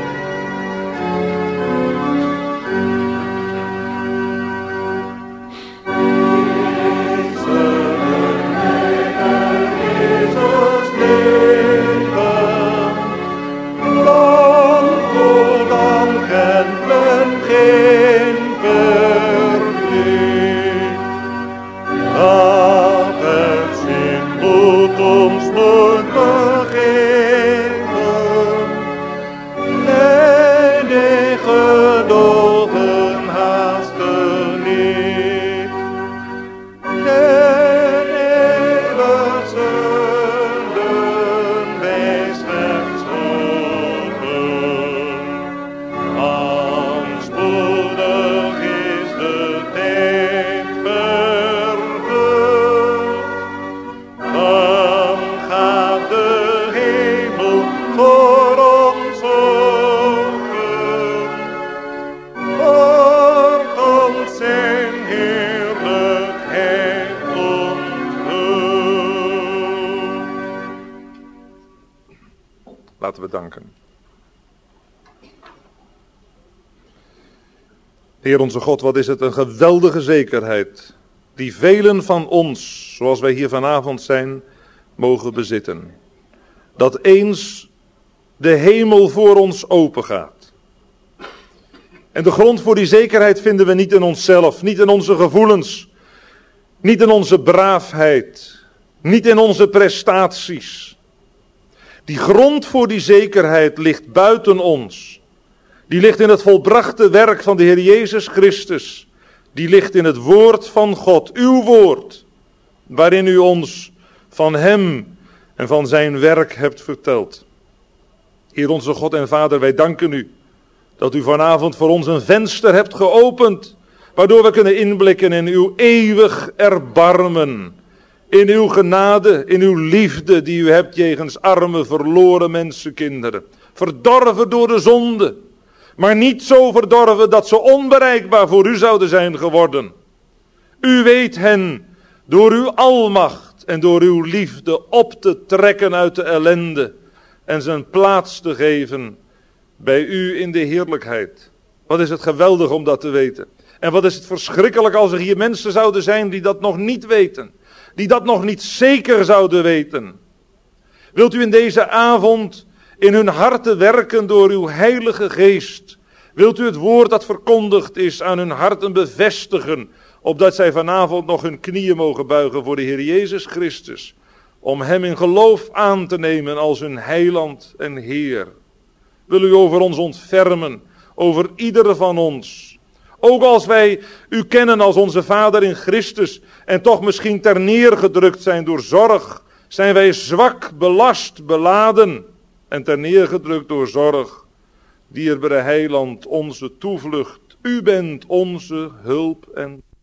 Laten we danken. Heer onze God, wat is het een geweldige zekerheid die velen van ons, zoals wij hier vanavond zijn, mogen bezitten. Dat eens de hemel voor ons open gaat. En de grond voor die zekerheid vinden we niet in onszelf, niet in onze gevoelens, niet in onze braafheid, niet in onze prestaties. Die grond voor die zekerheid ligt buiten ons. Die ligt in het volbrachte werk van de Heer Jezus Christus. Die ligt in het woord van God, uw woord, waarin u ons van hem en van zijn werk hebt verteld. Heer onze God en Vader, wij danken u dat u vanavond voor ons een venster hebt geopend, waardoor we kunnen inblikken in uw eeuwig erbarmen. In uw genade, in uw liefde die u hebt jegens arme, verloren mensenkinderen. Verdorven door de zonde. Maar niet zo verdorven dat ze onbereikbaar voor u zouden zijn geworden. U weet hen door uw almacht en door uw liefde op te trekken uit de ellende. En ze een plaats te geven bij u in de heerlijkheid. Wat is het geweldig om dat te weten. En wat is het verschrikkelijk als er hier mensen zouden zijn die dat nog niet weten. Die dat nog niet zeker zouden weten. Wilt u in deze avond in hun harten werken door uw heilige geest. Wilt u het woord dat verkondigd is aan hun harten bevestigen. Opdat zij vanavond nog hun knieën mogen buigen voor de Heer Jezus Christus. Om hem in geloof aan te nemen als hun heiland en Heer. Wil u over ons ontfermen. Over ieder van ons. Ook als wij u kennen als onze Vader in Christus en toch misschien ter neergedrukt zijn door zorg, zijn wij zwak, belast, beladen en ter neergedrukt door zorg. Dierbare Heiland, onze toevlucht, u bent onze hulp en